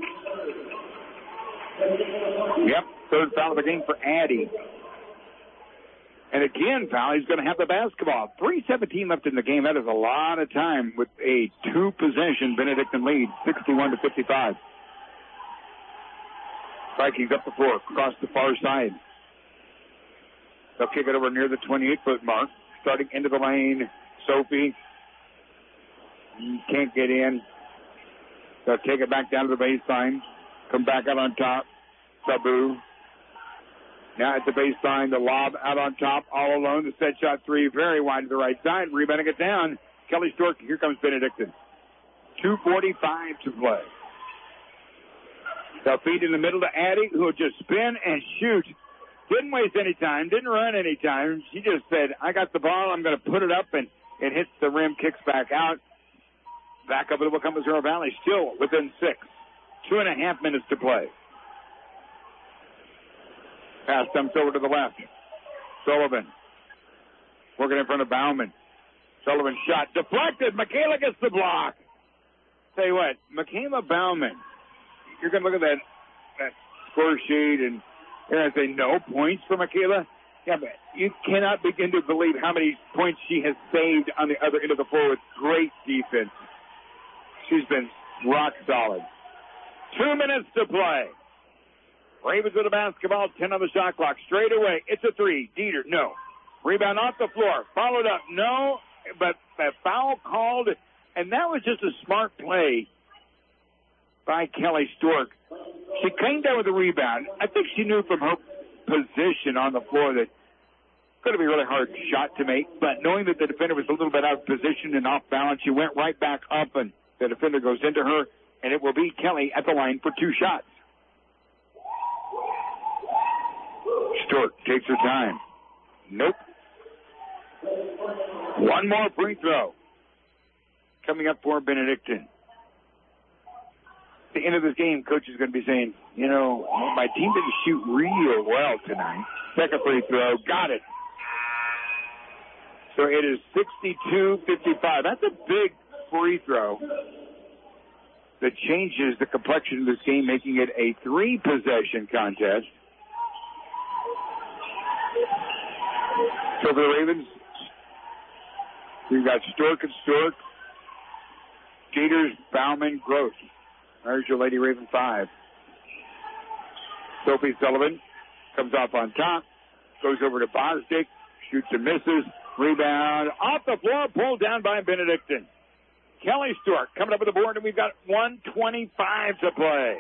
Yep, third foul of the game for Addie. And again, foul, he's going to have the basketball. 3:17 left in the game. That is a lot of time with a two-possession Benedictine lead, 61-55. Vikings up the floor, across the far side. They'll kick it over near the 28-foot mark. Starting into the lane, Sophie. Can't get in. They'll take it back down to the baseline. Come back out on top. Sabu. Now at the baseline, the lob out on top, all alone. The set shot three, very wide to the right side. Rebounding it down. Kelly Stork, here comes Benedictine. 2:45 to play. They'll feed in the middle to Addie, who will just spin and shoot. Didn't waste any time, didn't run any time. She just said, I got the ball, I'm going to put it up, and it hits the rim, kicks back out. Back up, it will come Missouri Valley, still within 6. 2.5 minutes to play. Pass dumps over to the left. Sullivan working in front of Bauman. Sullivan shot deflected. Michaela gets the block. Tell you what, Michaela Bauman, you're going to look at that score sheet and you're going to say no points for Michaela. Yeah, but you cannot begin to believe how many points she has saved on the other end of the floor with great defense. She's been rock solid. 2 minutes to play. Ravens with the basketball, 10 on the shot clock. Straight away, it's a three. Dieter, no. Rebound off the floor. Followed up, no. But a foul called, and that was just a smart play by Kelly Stork. She came down with a rebound. I think she knew from her position on the floor that it's going to be a really hard shot to make. But knowing that the defender was a little bit out of position and off balance, she went right back up, and the defender goes into her, and it will be Kelly at the line for 2 shots. Stork takes her time. Nope. One more free throw coming up for Benedictine. At the end of this game, coach is going to be saying, you know, my team didn't shoot real well tonight. Second free throw, got it. So it is 62-55. That's a big free throw that changes the complexion of this game, making it a 3-possession contest. So for the Ravens, we've got Stork and Stork, Gators, Bauman, Gross. There's your Lady Raven 5. Sophie Sullivan comes off on top, goes over to Bostic, shoots and misses, rebound off the floor, pulled down by Benedictine. Kelly Stork coming up with the board, and we've got 1:25 to play.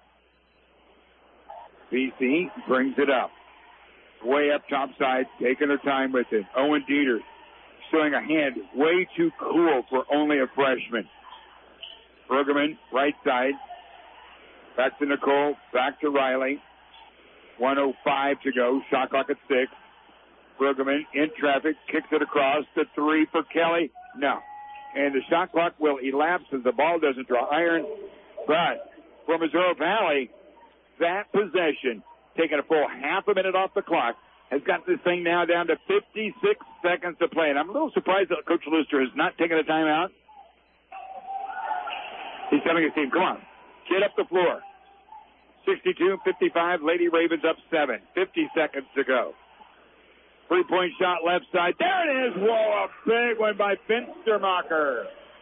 BC brings it up. Way up top side, taking her time with it. Owen Dieter showing a hand way too cool for only a freshman. Bergerman, right side. Back to Nicole, back to Riley. 1:05 to go, shot clock at 6. Brueggemann in traffic, kicks it across. The three for Kelly. No. And the shot clock will elapse as the ball doesn't draw iron. But for Missouri Valley, that possession, taking a full half a minute off the clock, has got this thing now down to 56 seconds to play. And I'm a little surprised that Coach Looster has not taken a timeout. He's telling his team, come on, get up the floor. 62-55, Lady Ravens up 7. 50 seconds to go. 3-point shot left side. There it is. Whoa, a big one by Finstermacher.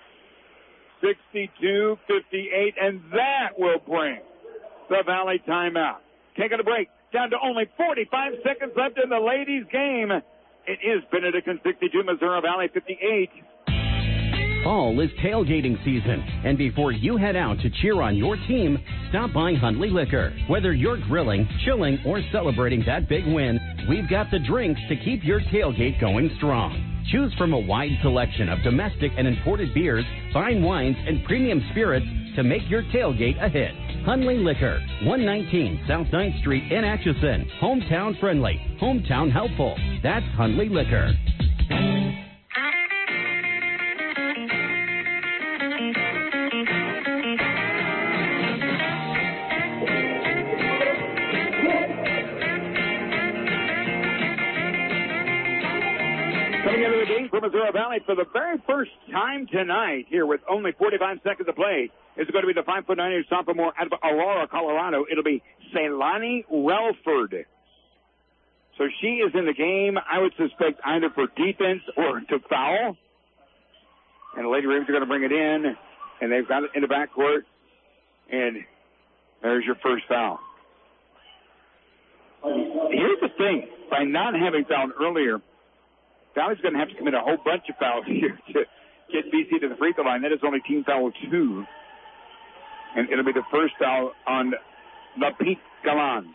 62-58, and that will bring the Valley timeout. Taking a break. Down to only 45 seconds left in the ladies' game. It is Benedictine 62, Missouri Valley 58. Fall is tailgating season, and before you head out to cheer on your team, stop by Hundley Liquor. Whether you're grilling, chilling, or celebrating that big win, we've got the drinks to keep your tailgate going strong. Choose from a wide selection of domestic and imported beers, fine wines, and premium spirits to make your tailgate a hit. Hundley Liquor, 119 South 9th Street in Atchison. Hometown friendly, hometown helpful. That's Hundley Liquor. Coming into the game for Missouri Valley for the very first time tonight here with only 45 seconds to play is going to be the 5'9" sophomore out of Aurora, Colorado. It'll be Ceylani Relford. So she is in the game, I would suspect, either for defense or to foul. And the Lady Ravens are going to bring it in, and they've got it in the backcourt. And there's your first foul. Here's the thing. By not having fouled earlier, Valley's going to have to commit a whole bunch of fouls here to get BC to the free throw line. That is only team foul 2. And it'll be the first foul on Lapit Galan.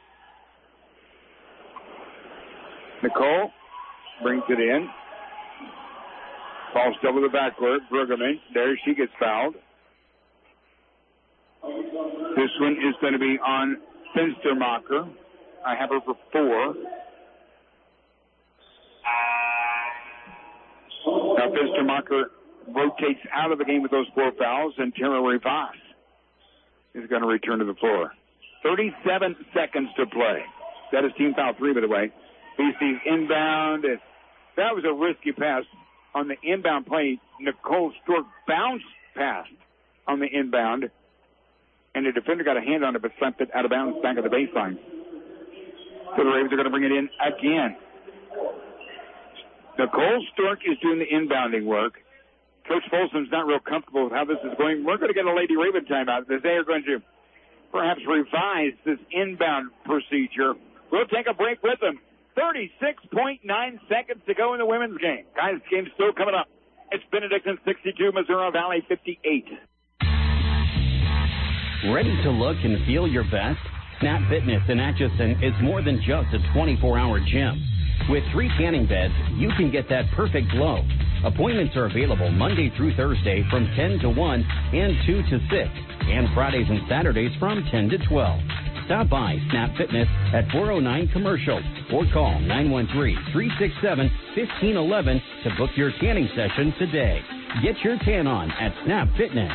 Nicole brings it in. Ball still to the backcourt. Brueggemann. There she gets fouled. This one is going to be on Finstermacher. I have her for 4. Now Finstermacher rotates out of the game with those 4 fouls, and Tara Rivas is going to return to the floor. 37 seconds to play. That is team foul 3, by the way. BC's inbound. That was a risky pass on the inbound play. Nicole Stork bounced past on the inbound, and the defender got a hand on it but slapped it out of bounds back at the baseline. So the Ravens are going to bring it in again. Nicole Stork is doing the inbounding work. Coach Folsom's not real comfortable with how this is going. We're going to get a Lady Raven timeout. They are going to perhaps revise this inbound procedure. We'll take a break with them. 36.9 seconds to go in the women's game. Guys, the game's still coming up. It's Benedictine 62, Missouri Valley 58. Ready to look and feel your best? Snap Fitness in Atchison is more than just a 24-hour gym. With 3 tanning beds, you can get that perfect glow. Appointments are available Monday through Thursday from 10 to 1 and 2 to 6, and Fridays and Saturdays from 10 to 12. Stop by Snap Fitness at 409 Commercial or call 913-367-1511 to book your tanning session today. Get your tan on at Snap Fitness.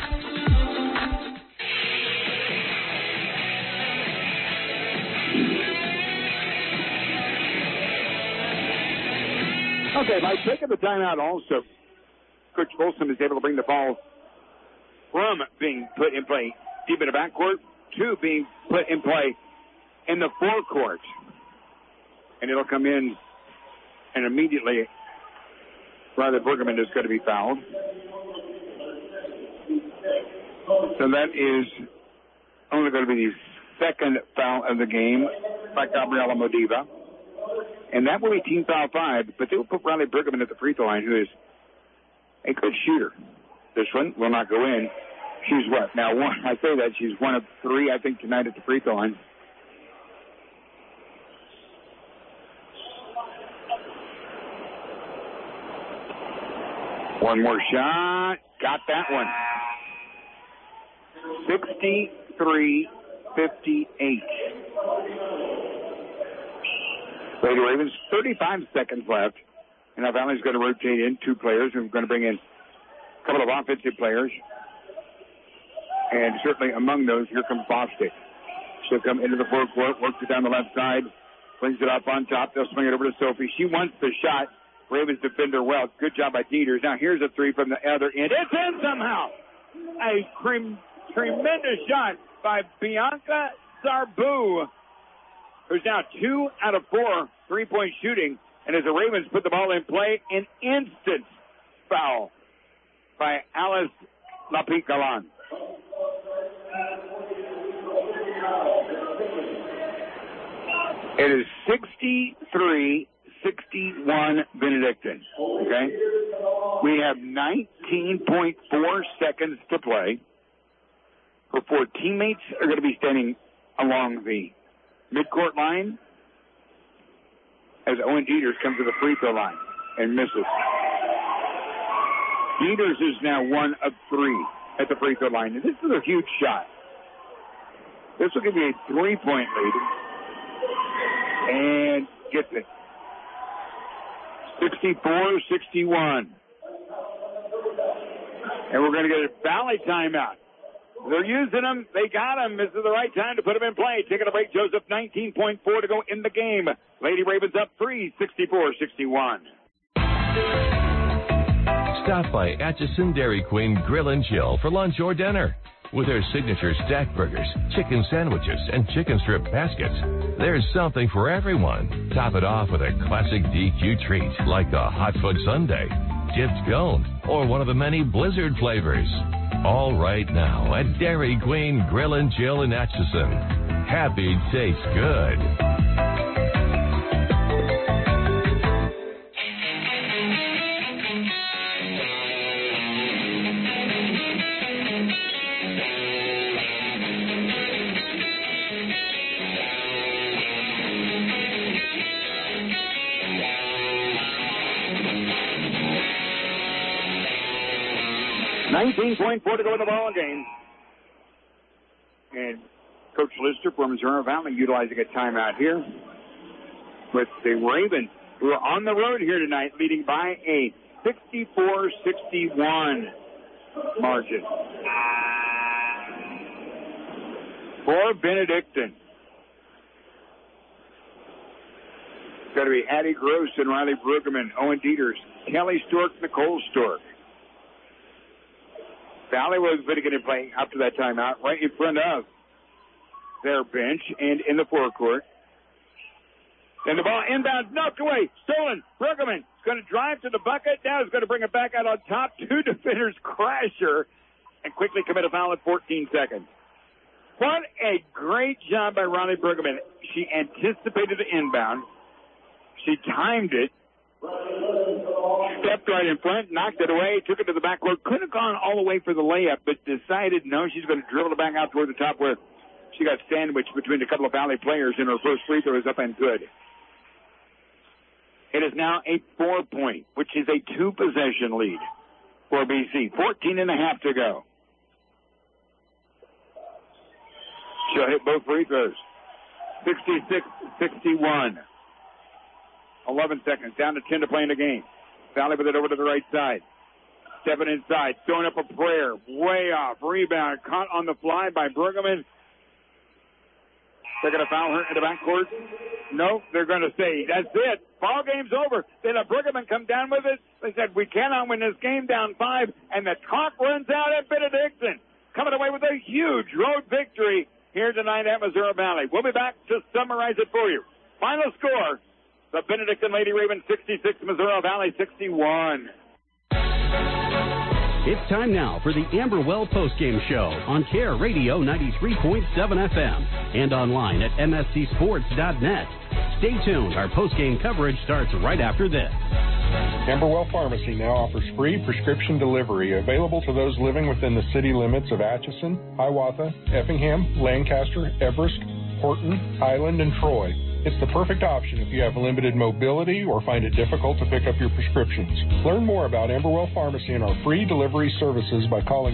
Okay, by taking the timeout also, Coach Folsom is able to bring the ball from being put in play deep in the backcourt to being put in play in the forecourt. And it'll come in, and immediately Riley Brueggemann is going to be fouled. So that is only going to be the second foul of the game by Gabriela Modiva. And that will be team foul 5, but they will put Riley Brueggemann at the free throw line, who is a good shooter. This one will not go in. She's what? Now, I say that she's 1 of 3, I think, tonight at the free throw line. One more shot. Got that one. 63-58. Lady Ravens, 35 seconds left. And now Valley's going to rotate in 2 players. We're going to bring in a couple of offensive players. And certainly among those, here comes Bostic. She'll come into the forecourt, works it down the left side, brings it up on top. They'll swing it over to Sophie. She wants the shot. Ravens defender well. Good job by Dieters. Now here's a 3 from the other end. It's in somehow. A tremendous shot by Bianca Sarbu, who's now 2 out of 4 3-point shooting. And as the Ravens put the ball in play, an instant foul by Alice Lapicalan. It is 63-61 Benedictine. Okay? We have 19.4 seconds to play. Her 4 teammates are going to be standing along the midcourt line as Owen Dieters comes to the free throw line and misses. Dieters is now 1 of 3 at the free throw line. And this is a huge shot. This will give you a 3-point lead. And gets it. 64-61. And we're going to get a Valley timeout. They're using them. They got them. This is the right time to put them in play. Taking a break, Joseph. 19.4 to go in the game. Lady Ravens up 3, 64-61. Stop by Atchison Dairy Queen Grill and Chill for lunch or dinner. With their signature stack burgers, chicken sandwiches, and chicken strip baskets, there's something for everyone. Top it off with a classic DQ treat like the Hot Foot Sundae, dipped cone, or one of the many Blizzard flavors. All right now at Dairy Queen Grill and Chill in Atchison. Happy tastes good. 19.4 to go in the ball game. And Coach Lister from Missouri Valley utilizing a timeout here with the Ravens, who are on the road here tonight, leading by a 64-61 margin. For Benedictine, it's got to be Addie Gross and Riley Brueggemann, Owen Dieters, Kelly Stork, Nicole Stork. Valley was Benedictine playing up to that timeout right in front of their bench and in the forecourt. And the ball inbound, knocked away, stolen. Brueggemann is going to drive to the bucket. Now he's going to bring it back out on top. 2 defenders crash her and quickly commit a foul at 14 seconds. What a great job by Riley Brueggemann. She anticipated the inbound. She timed it. Stepped right in front, knocked it away, took it to the backcourt. Could have gone all the way for the layup, but decided no, she's going to dribble it back out toward the top where she got sandwiched between a couple of Valley players, and her first free throw is up and good. It is now a 4-point, which is a 2-possession lead for BC. 14.5 to go. She'll hit both free throws. 66-61. 11 seconds, down to 10 to play in the game. Valley with it over to the right side. Stepping inside, throwing up a prayer. Way off. Rebound. Caught on the fly by Brueggemann. They're going to foul her in the backcourt. No, they're going to say, that's it. Ball game's over. They let Brueggemann come down with it. They said, we cannot win this game, down 5. And the clock runs out at Benedictine. Coming away with a huge road victory here tonight at Missouri Valley. We'll be back to summarize it for you. Final score. The Benedictine Lady Ravens 66, Missouri Valley 61. It's time now for the Amberwell Postgame Show on Care Radio 93.7 FM and online at mscsports.net. Stay tuned. Our postgame coverage starts right after this. Amberwell Pharmacy now offers free prescription delivery available to those living within the city limits of Atchison, Hiawatha, Effingham, Lancaster, Everest, Horton, Highland, and Troy. It's the perfect option if you have limited mobility or find it difficult to pick up your prescriptions. Learn more about Amberwell Pharmacy and our free delivery services by calling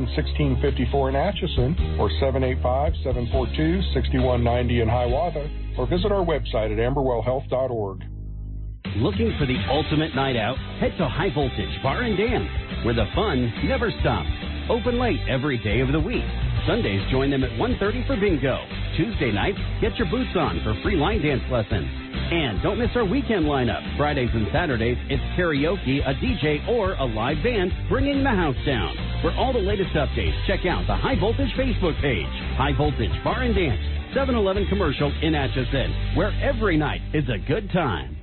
913-367-1654 in Atchison or 785-742-6190 in Hiawatha. or visit our website at amberwellhealth.org. Looking for the ultimate night out? Head to High Voltage Bar and Dance, where the fun never stops. Open late every day of the week. Sundays, join them at 1:30 for bingo. Tuesday nights, get your boots on for free line dance lessons. And don't miss our weekend lineup. Fridays and Saturdays, it's karaoke, a DJ, or a live band bringing the house down. For all the latest updates, check out the High Voltage Facebook page. High Voltage Bar and Dance, 7-Eleven commercial in Atchison, where every night is a good time.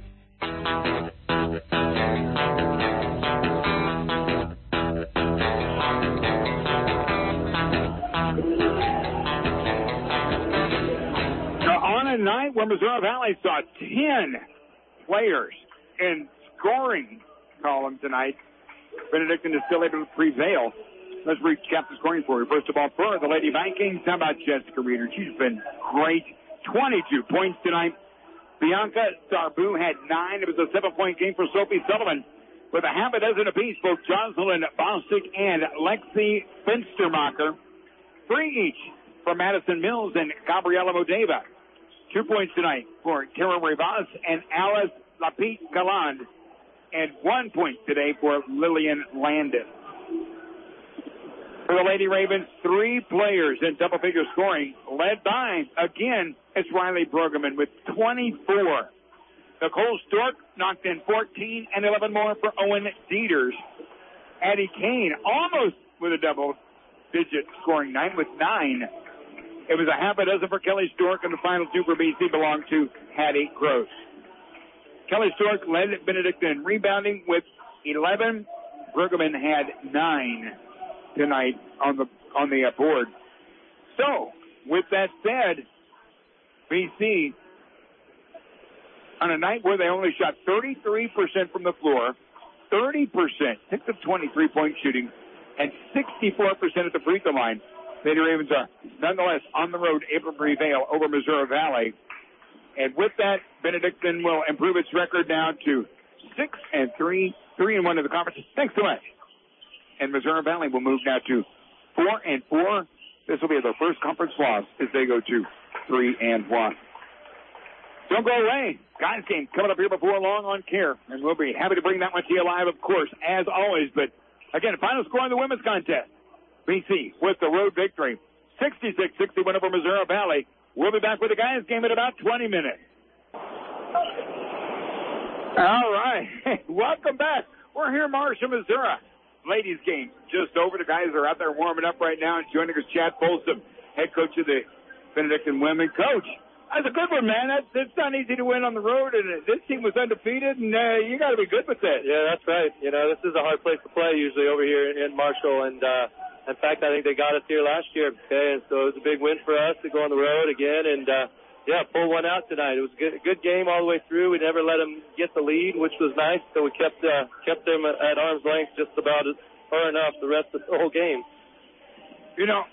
On a night where Missouri Valley saw 10 players in scoring column tonight, Benedictine is still able to prevail. Let's recap the scoring for you. First of all, for the Lady Vikings, how about Jessica Reeder? She's been great. 22 points tonight. Bianca Darbu had 9. It was a 7-point game for Sophie Sullivan with a half a dozen apiece, both Jocelyn Bostic and Lexi Finstermacher. 3 each for Madison Mills and Gabriela Modeva. 2 points tonight for Kara Rivas and Alice Lapite Galland. And 1 point today for Lillian Landon. For the Lady Ravens, 3 players in double-figure scoring, led by, again, it's Riley Brueggemann with 24. Nicole Stork knocked in 14 and 11 more for Owen Dieters. Addie Kane almost with a double-digit scoring night with 9. It was a half a dozen for Kelly Stork, and the final 2 for BC belonged to Hattie Gross. Kelly Stork led Benedictine in rebounding with 11. Brueggemann had 9 tonight on the board. So, with that said, BC, on a night where they only shot 33% from the floor, 30%, 6 of 23-point shooting, and 64% at the free throw line, Lady Ravens are nonetheless on the road able to prevail over Missouri Valley. And with that, Benedictine will improve its record now to 6-3, 3-1 in the conference. Thanks so much. And Missouri Valley will move now to 4-4. This will be their first conference loss as they go to 3-1. Don't go away. Guys game coming up here before long on CARE, and we'll be happy to bring that one to you live, of course, as always. But again, final score in the women's contest. BC with the road victory, 66-61 over Missouri Valley. We'll be back with the guys game in about 20 minutes. All right. Welcome back. We're here in Marshall, Missouri. Ladies game just over. The guys are out there warming up right now, and joining us, Chad Folsom, head coach of the Benedictine women. Coach, that's a good one, man. It's not easy to win on the road, and this team was undefeated, and you got to be good with that. Yeah, that's right. You know, this is a hard place to play usually over here in Marshall, and in fact, I think they got us here last year. Okay, and so it was a big win for us to go on the road again, and pull one out tonight. It was a good game all the way through. We never let them get the lead, which was nice. So we kept them at arm's length just about far enough the rest of the whole game. You know,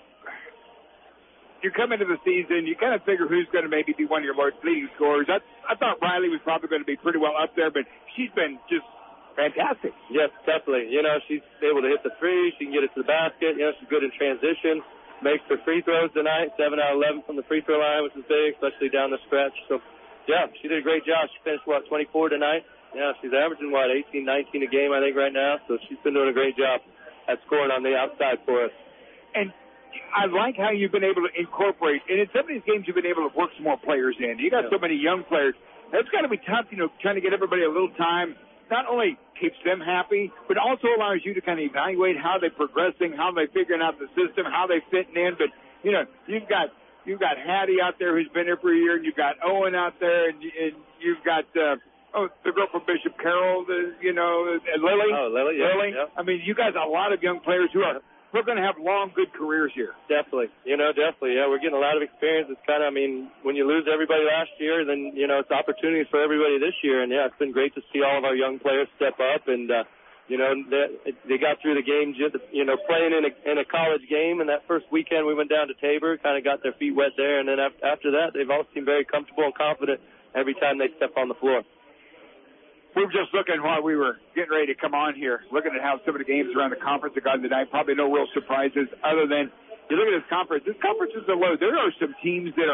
you come into the season, you kind of figure who's going to maybe be one of your leading scorers. I thought Riley was probably going to be pretty well up there, but she's been just fantastic. Yes, definitely. You know, she's able to hit the three. She can get it to the basket. You know, she's good in transition. Makes her free throws tonight, 7 out of 11 from the free throw line, which is big, especially down the stretch. So, yeah, she did a great job. She finished, 24 tonight? Yeah, she's averaging, 18, 19 a game, I think, right now. So she's been doing a great job at scoring on the outside for us. And I like how you've been able to incorporate, and in some of these games you've been able to work some more players in. You got so many young players. That's got to be tough, trying to get everybody a little time. Not only keeps them happy, but also allows you to kind of evaluate how they're progressing, how they're figuring out the system, how they're fitting in. But, you've got Hattie out there who's been here for a year, and you've got Owen out there, and you've got, the girl from Bishop Carroll, Lily. Oh, Lily, yeah. Lily. Yeah. I mean, you guys have a lot of young players who are we're going to have long, good careers here. Definitely. Definitely. Yeah, we're getting a lot of experience. It's kind of, when you lose everybody last year, then, it's opportunities for everybody this year. And, yeah, it's been great to see all of our young players step up. And, they got through the game, playing in a college game. And that first weekend we went down to Tabor, kind of got their feet wet there. And then after that, they've all seemed very comfortable and confident every time they step on the floor. We were just looking while we were getting ready to come on here, looking at how some of the games around the conference have gone tonight. Probably no real surprises other than you look at this conference. This conference is a low. There are some teams that are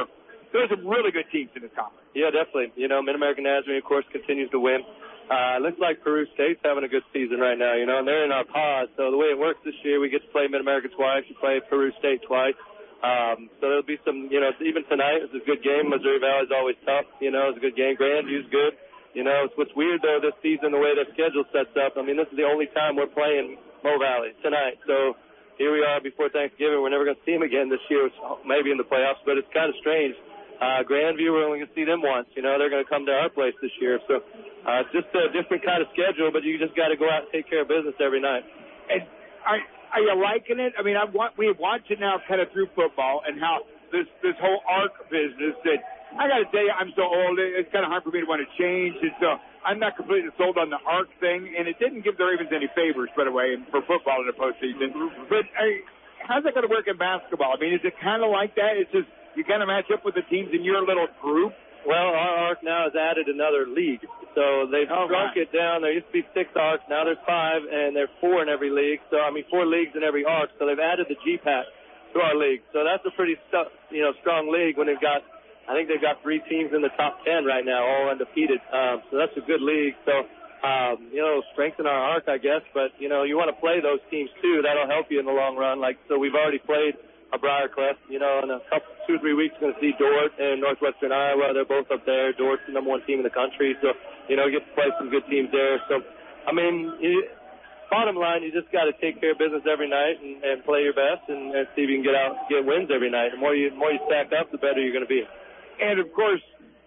there's some really good teams in this conference. Yeah, definitely. You know, Mid-American Nazarene, of course, continues to win. Looks like Peru State's having a good season right now, you know, and they're in our pod. So the way it works this year, we get to play Mid-America twice. We play Peru State twice. So there'll be some, you know, even tonight it's a good game. Missouri Valley's always tough, you know, it's a good game. Grandview's good. You know, it's what's weird, though, this season, the way the schedule sets up. I mean, this is the only time we're playing Mo Valley tonight. So here we are before Thanksgiving. We're never going to see them again this year, maybe in the playoffs, but it's kind of strange. Grandview, we're only going to see them once. You know, they're going to come to our place this year. So it's just a different kind of schedule, but you just got to go out and take care of business every night. And are you liking it? I mean, we have watched it now kind of through football and how this whole ARC business that I got to tell you, I'm so old, it's kind of hard for me to want to change. And so I'm not completely sold on the ARC thing, and it didn't give the Ravens any favors, by the way, for football in the postseason. But how's that going to work in basketball? I mean, is it kind of like that? It's just you kind of match up with the teams in your little group? Well, our ARC now has added another league. So they've shrunk it down. There used to be 6 ARCs. Now there's 5, and there's 4 in every league. So, 4 leagues in every ARC. So they've added the GPAC to our league. So that's a pretty strong league when they've got, I think they've got 3 teams in the top 10 right now, all undefeated. So that's a good league. So, strengthen our ARC, I guess. But, you want to play those teams, too. That'll help you in the long run. So we've already played a Briarcliff, in a couple, 2 or 3 weeks, going to see Dort and Northwestern Iowa. They're both up there. Dort's the number 1 team in the country. So, get to play some good teams there. So, bottom line, you just got to take care of business every night and play your best and see if you can get wins every night. The more you stack up, the better you're going to be. And, of course,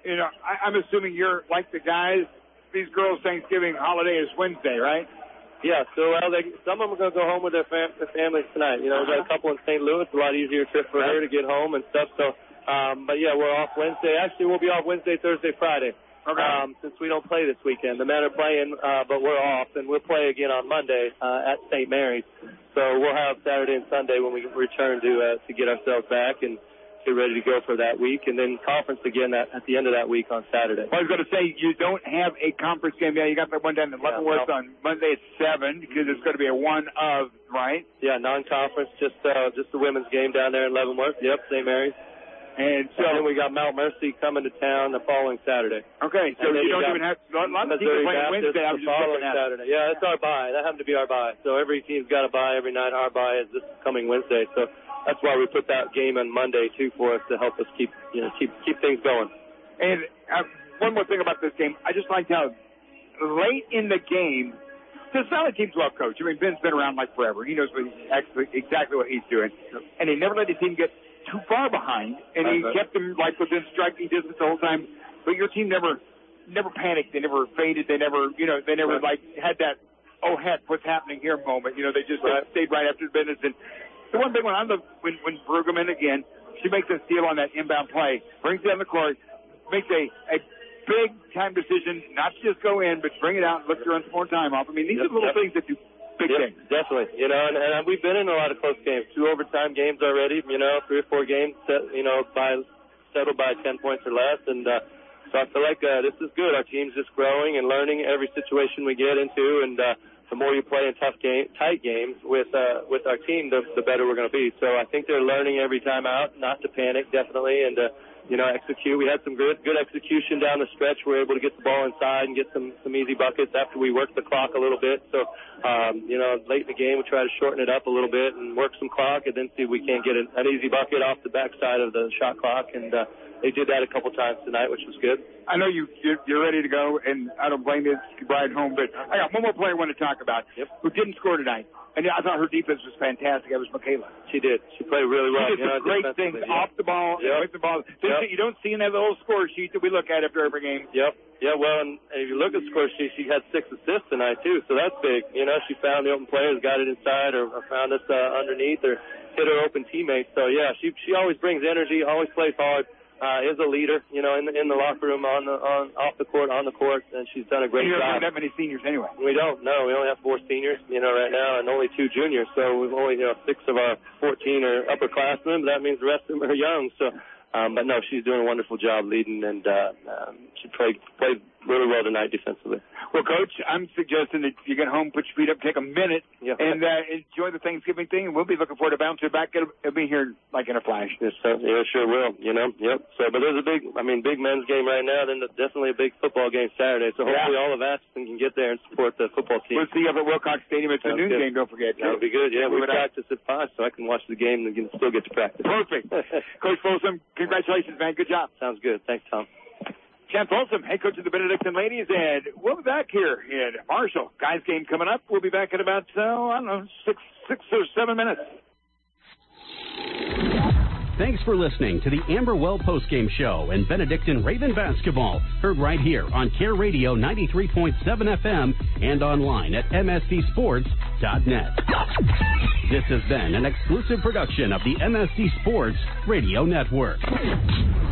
I'm assuming you're like the guys. These girls' Thanksgiving holiday is Wednesday, right? Yeah, so some of them are going to go home with their families tonight. We've got a couple in St. Louis, a lot easier trip for her to get home and stuff. So, but yeah, we're off Wednesday. Actually, we'll be off Wednesday, Thursday, Friday. Okay. Since we don't play this weekend. The men are playing, but we're off, and we'll play again on Monday at St. Mary's. So we'll have Saturday and Sunday when we return to get ourselves back and get ready to go for that week, and then conference again at the end of that week on Saturday. Well, I was going to say, you don't have a conference game. Yeah, you got that one down in Leavenworth on Monday at 7 because it's going to be a one of, right? Yeah, non-conference, just the women's game down there in Leavenworth. Yep, St. Mary's. And then we got Mount Mercy coming to town the following Saturday. Okay, so you don't even have a lot of people playing Wednesday. I was just looking at Saturday. Yeah, it's our bye. That happened to be our bye. So every team's got a bye every night. Our bye is this coming Wednesday. So that's why we put that game on Monday too for us to help us keep things going. And one more thing about this game, I just liked how late in the game, the solid teams love coach. Ben's been around like forever. He knows exactly what he's doing, and he never let the team get too far behind, and he kept them within striking distance the whole time. But your team never panicked. They never faded. They never had that oh heck, what's happening here moment. They just stayed right after the business. And the one big one I love when Brueggemann again, she makes a steal on that inbound play, brings it on the court, makes a big time decision, not to just go in, but bring it out and look to run some more time off. These are little things that do big things. Definitely. And we've been in a lot of close games, 2 overtime games already, 3 or 4 games, settled by 10 points or less. And so I feel like this is good. Our team's just growing and learning every situation we get into. And the more you play in tight games with our team, the better we're going to be. So I think they're learning every time out, not to panic, definitely, and execute. We had some good execution down the stretch. We were able to get the ball inside and get some easy buckets after we worked the clock a little bit. So, late in the game, we try to shorten it up a little bit and work some clock and then see if we can't get an easy bucket off the backside of the shot clock. And they did that a couple times tonight, which was good. I know you're ready to go, and I don't blame you. It's ride home. But I got one more player I want to talk about who didn't score tonight. And I thought her defense was fantastic. That was Michaela. She did. She played really well. She did some great things off the ball and with the ball. You don't see in that little score sheet that we look at after every game. Yep. Yeah, well, and if you look at the score sheet, she had 6 assists tonight, too, so that's big. She found the open players, got it inside, or found us underneath, or hit her open teammates. So, yeah, she always brings energy, always plays hard. Is a leader, in the locker room, off the court, on the court, and she's done a great job. You don't have that many seniors anyway. We don't. No, we only have 4 seniors, right now, and only 2 juniors. So we've only, 6 of our 14 are upperclassmen. But that means the rest of them are young. So, but no, she's doing a wonderful job leading, and she played really well tonight defensively. Well, Coach, I'm suggesting that you get home, put your feet up, take a minute, and enjoy the Thanksgiving thing. And we'll be looking forward to bouncing back. It'll be here like in a flash. Yes, sir. Yeah, sure will. Yep. So, but there's a big men's game right now. Then definitely a big football game Saturday. So hopefully all of Atchison can get there and support the football team. We'll see you up at Wilcox Stadium. It's a noon game. Don't forget. That would be good. Yeah, we practice at 5, so I can watch the game and still get to practice. Perfect. Coach Folsom, congratulations, man. Good job. Sounds good. Thanks, Tom. Chad Folsom, head coach of the Benedictine Ladies, and we'll be back here in Marshall. Guys game coming up. We'll be back in about, 6 or 7 minutes. Thanks for listening to the Amberwell Postgame Show and Benedictine Raven Basketball, heard right here on Care Radio 93.7 FM and online at mscsports.net. This has been an exclusive production of the MSC Sports Radio Network.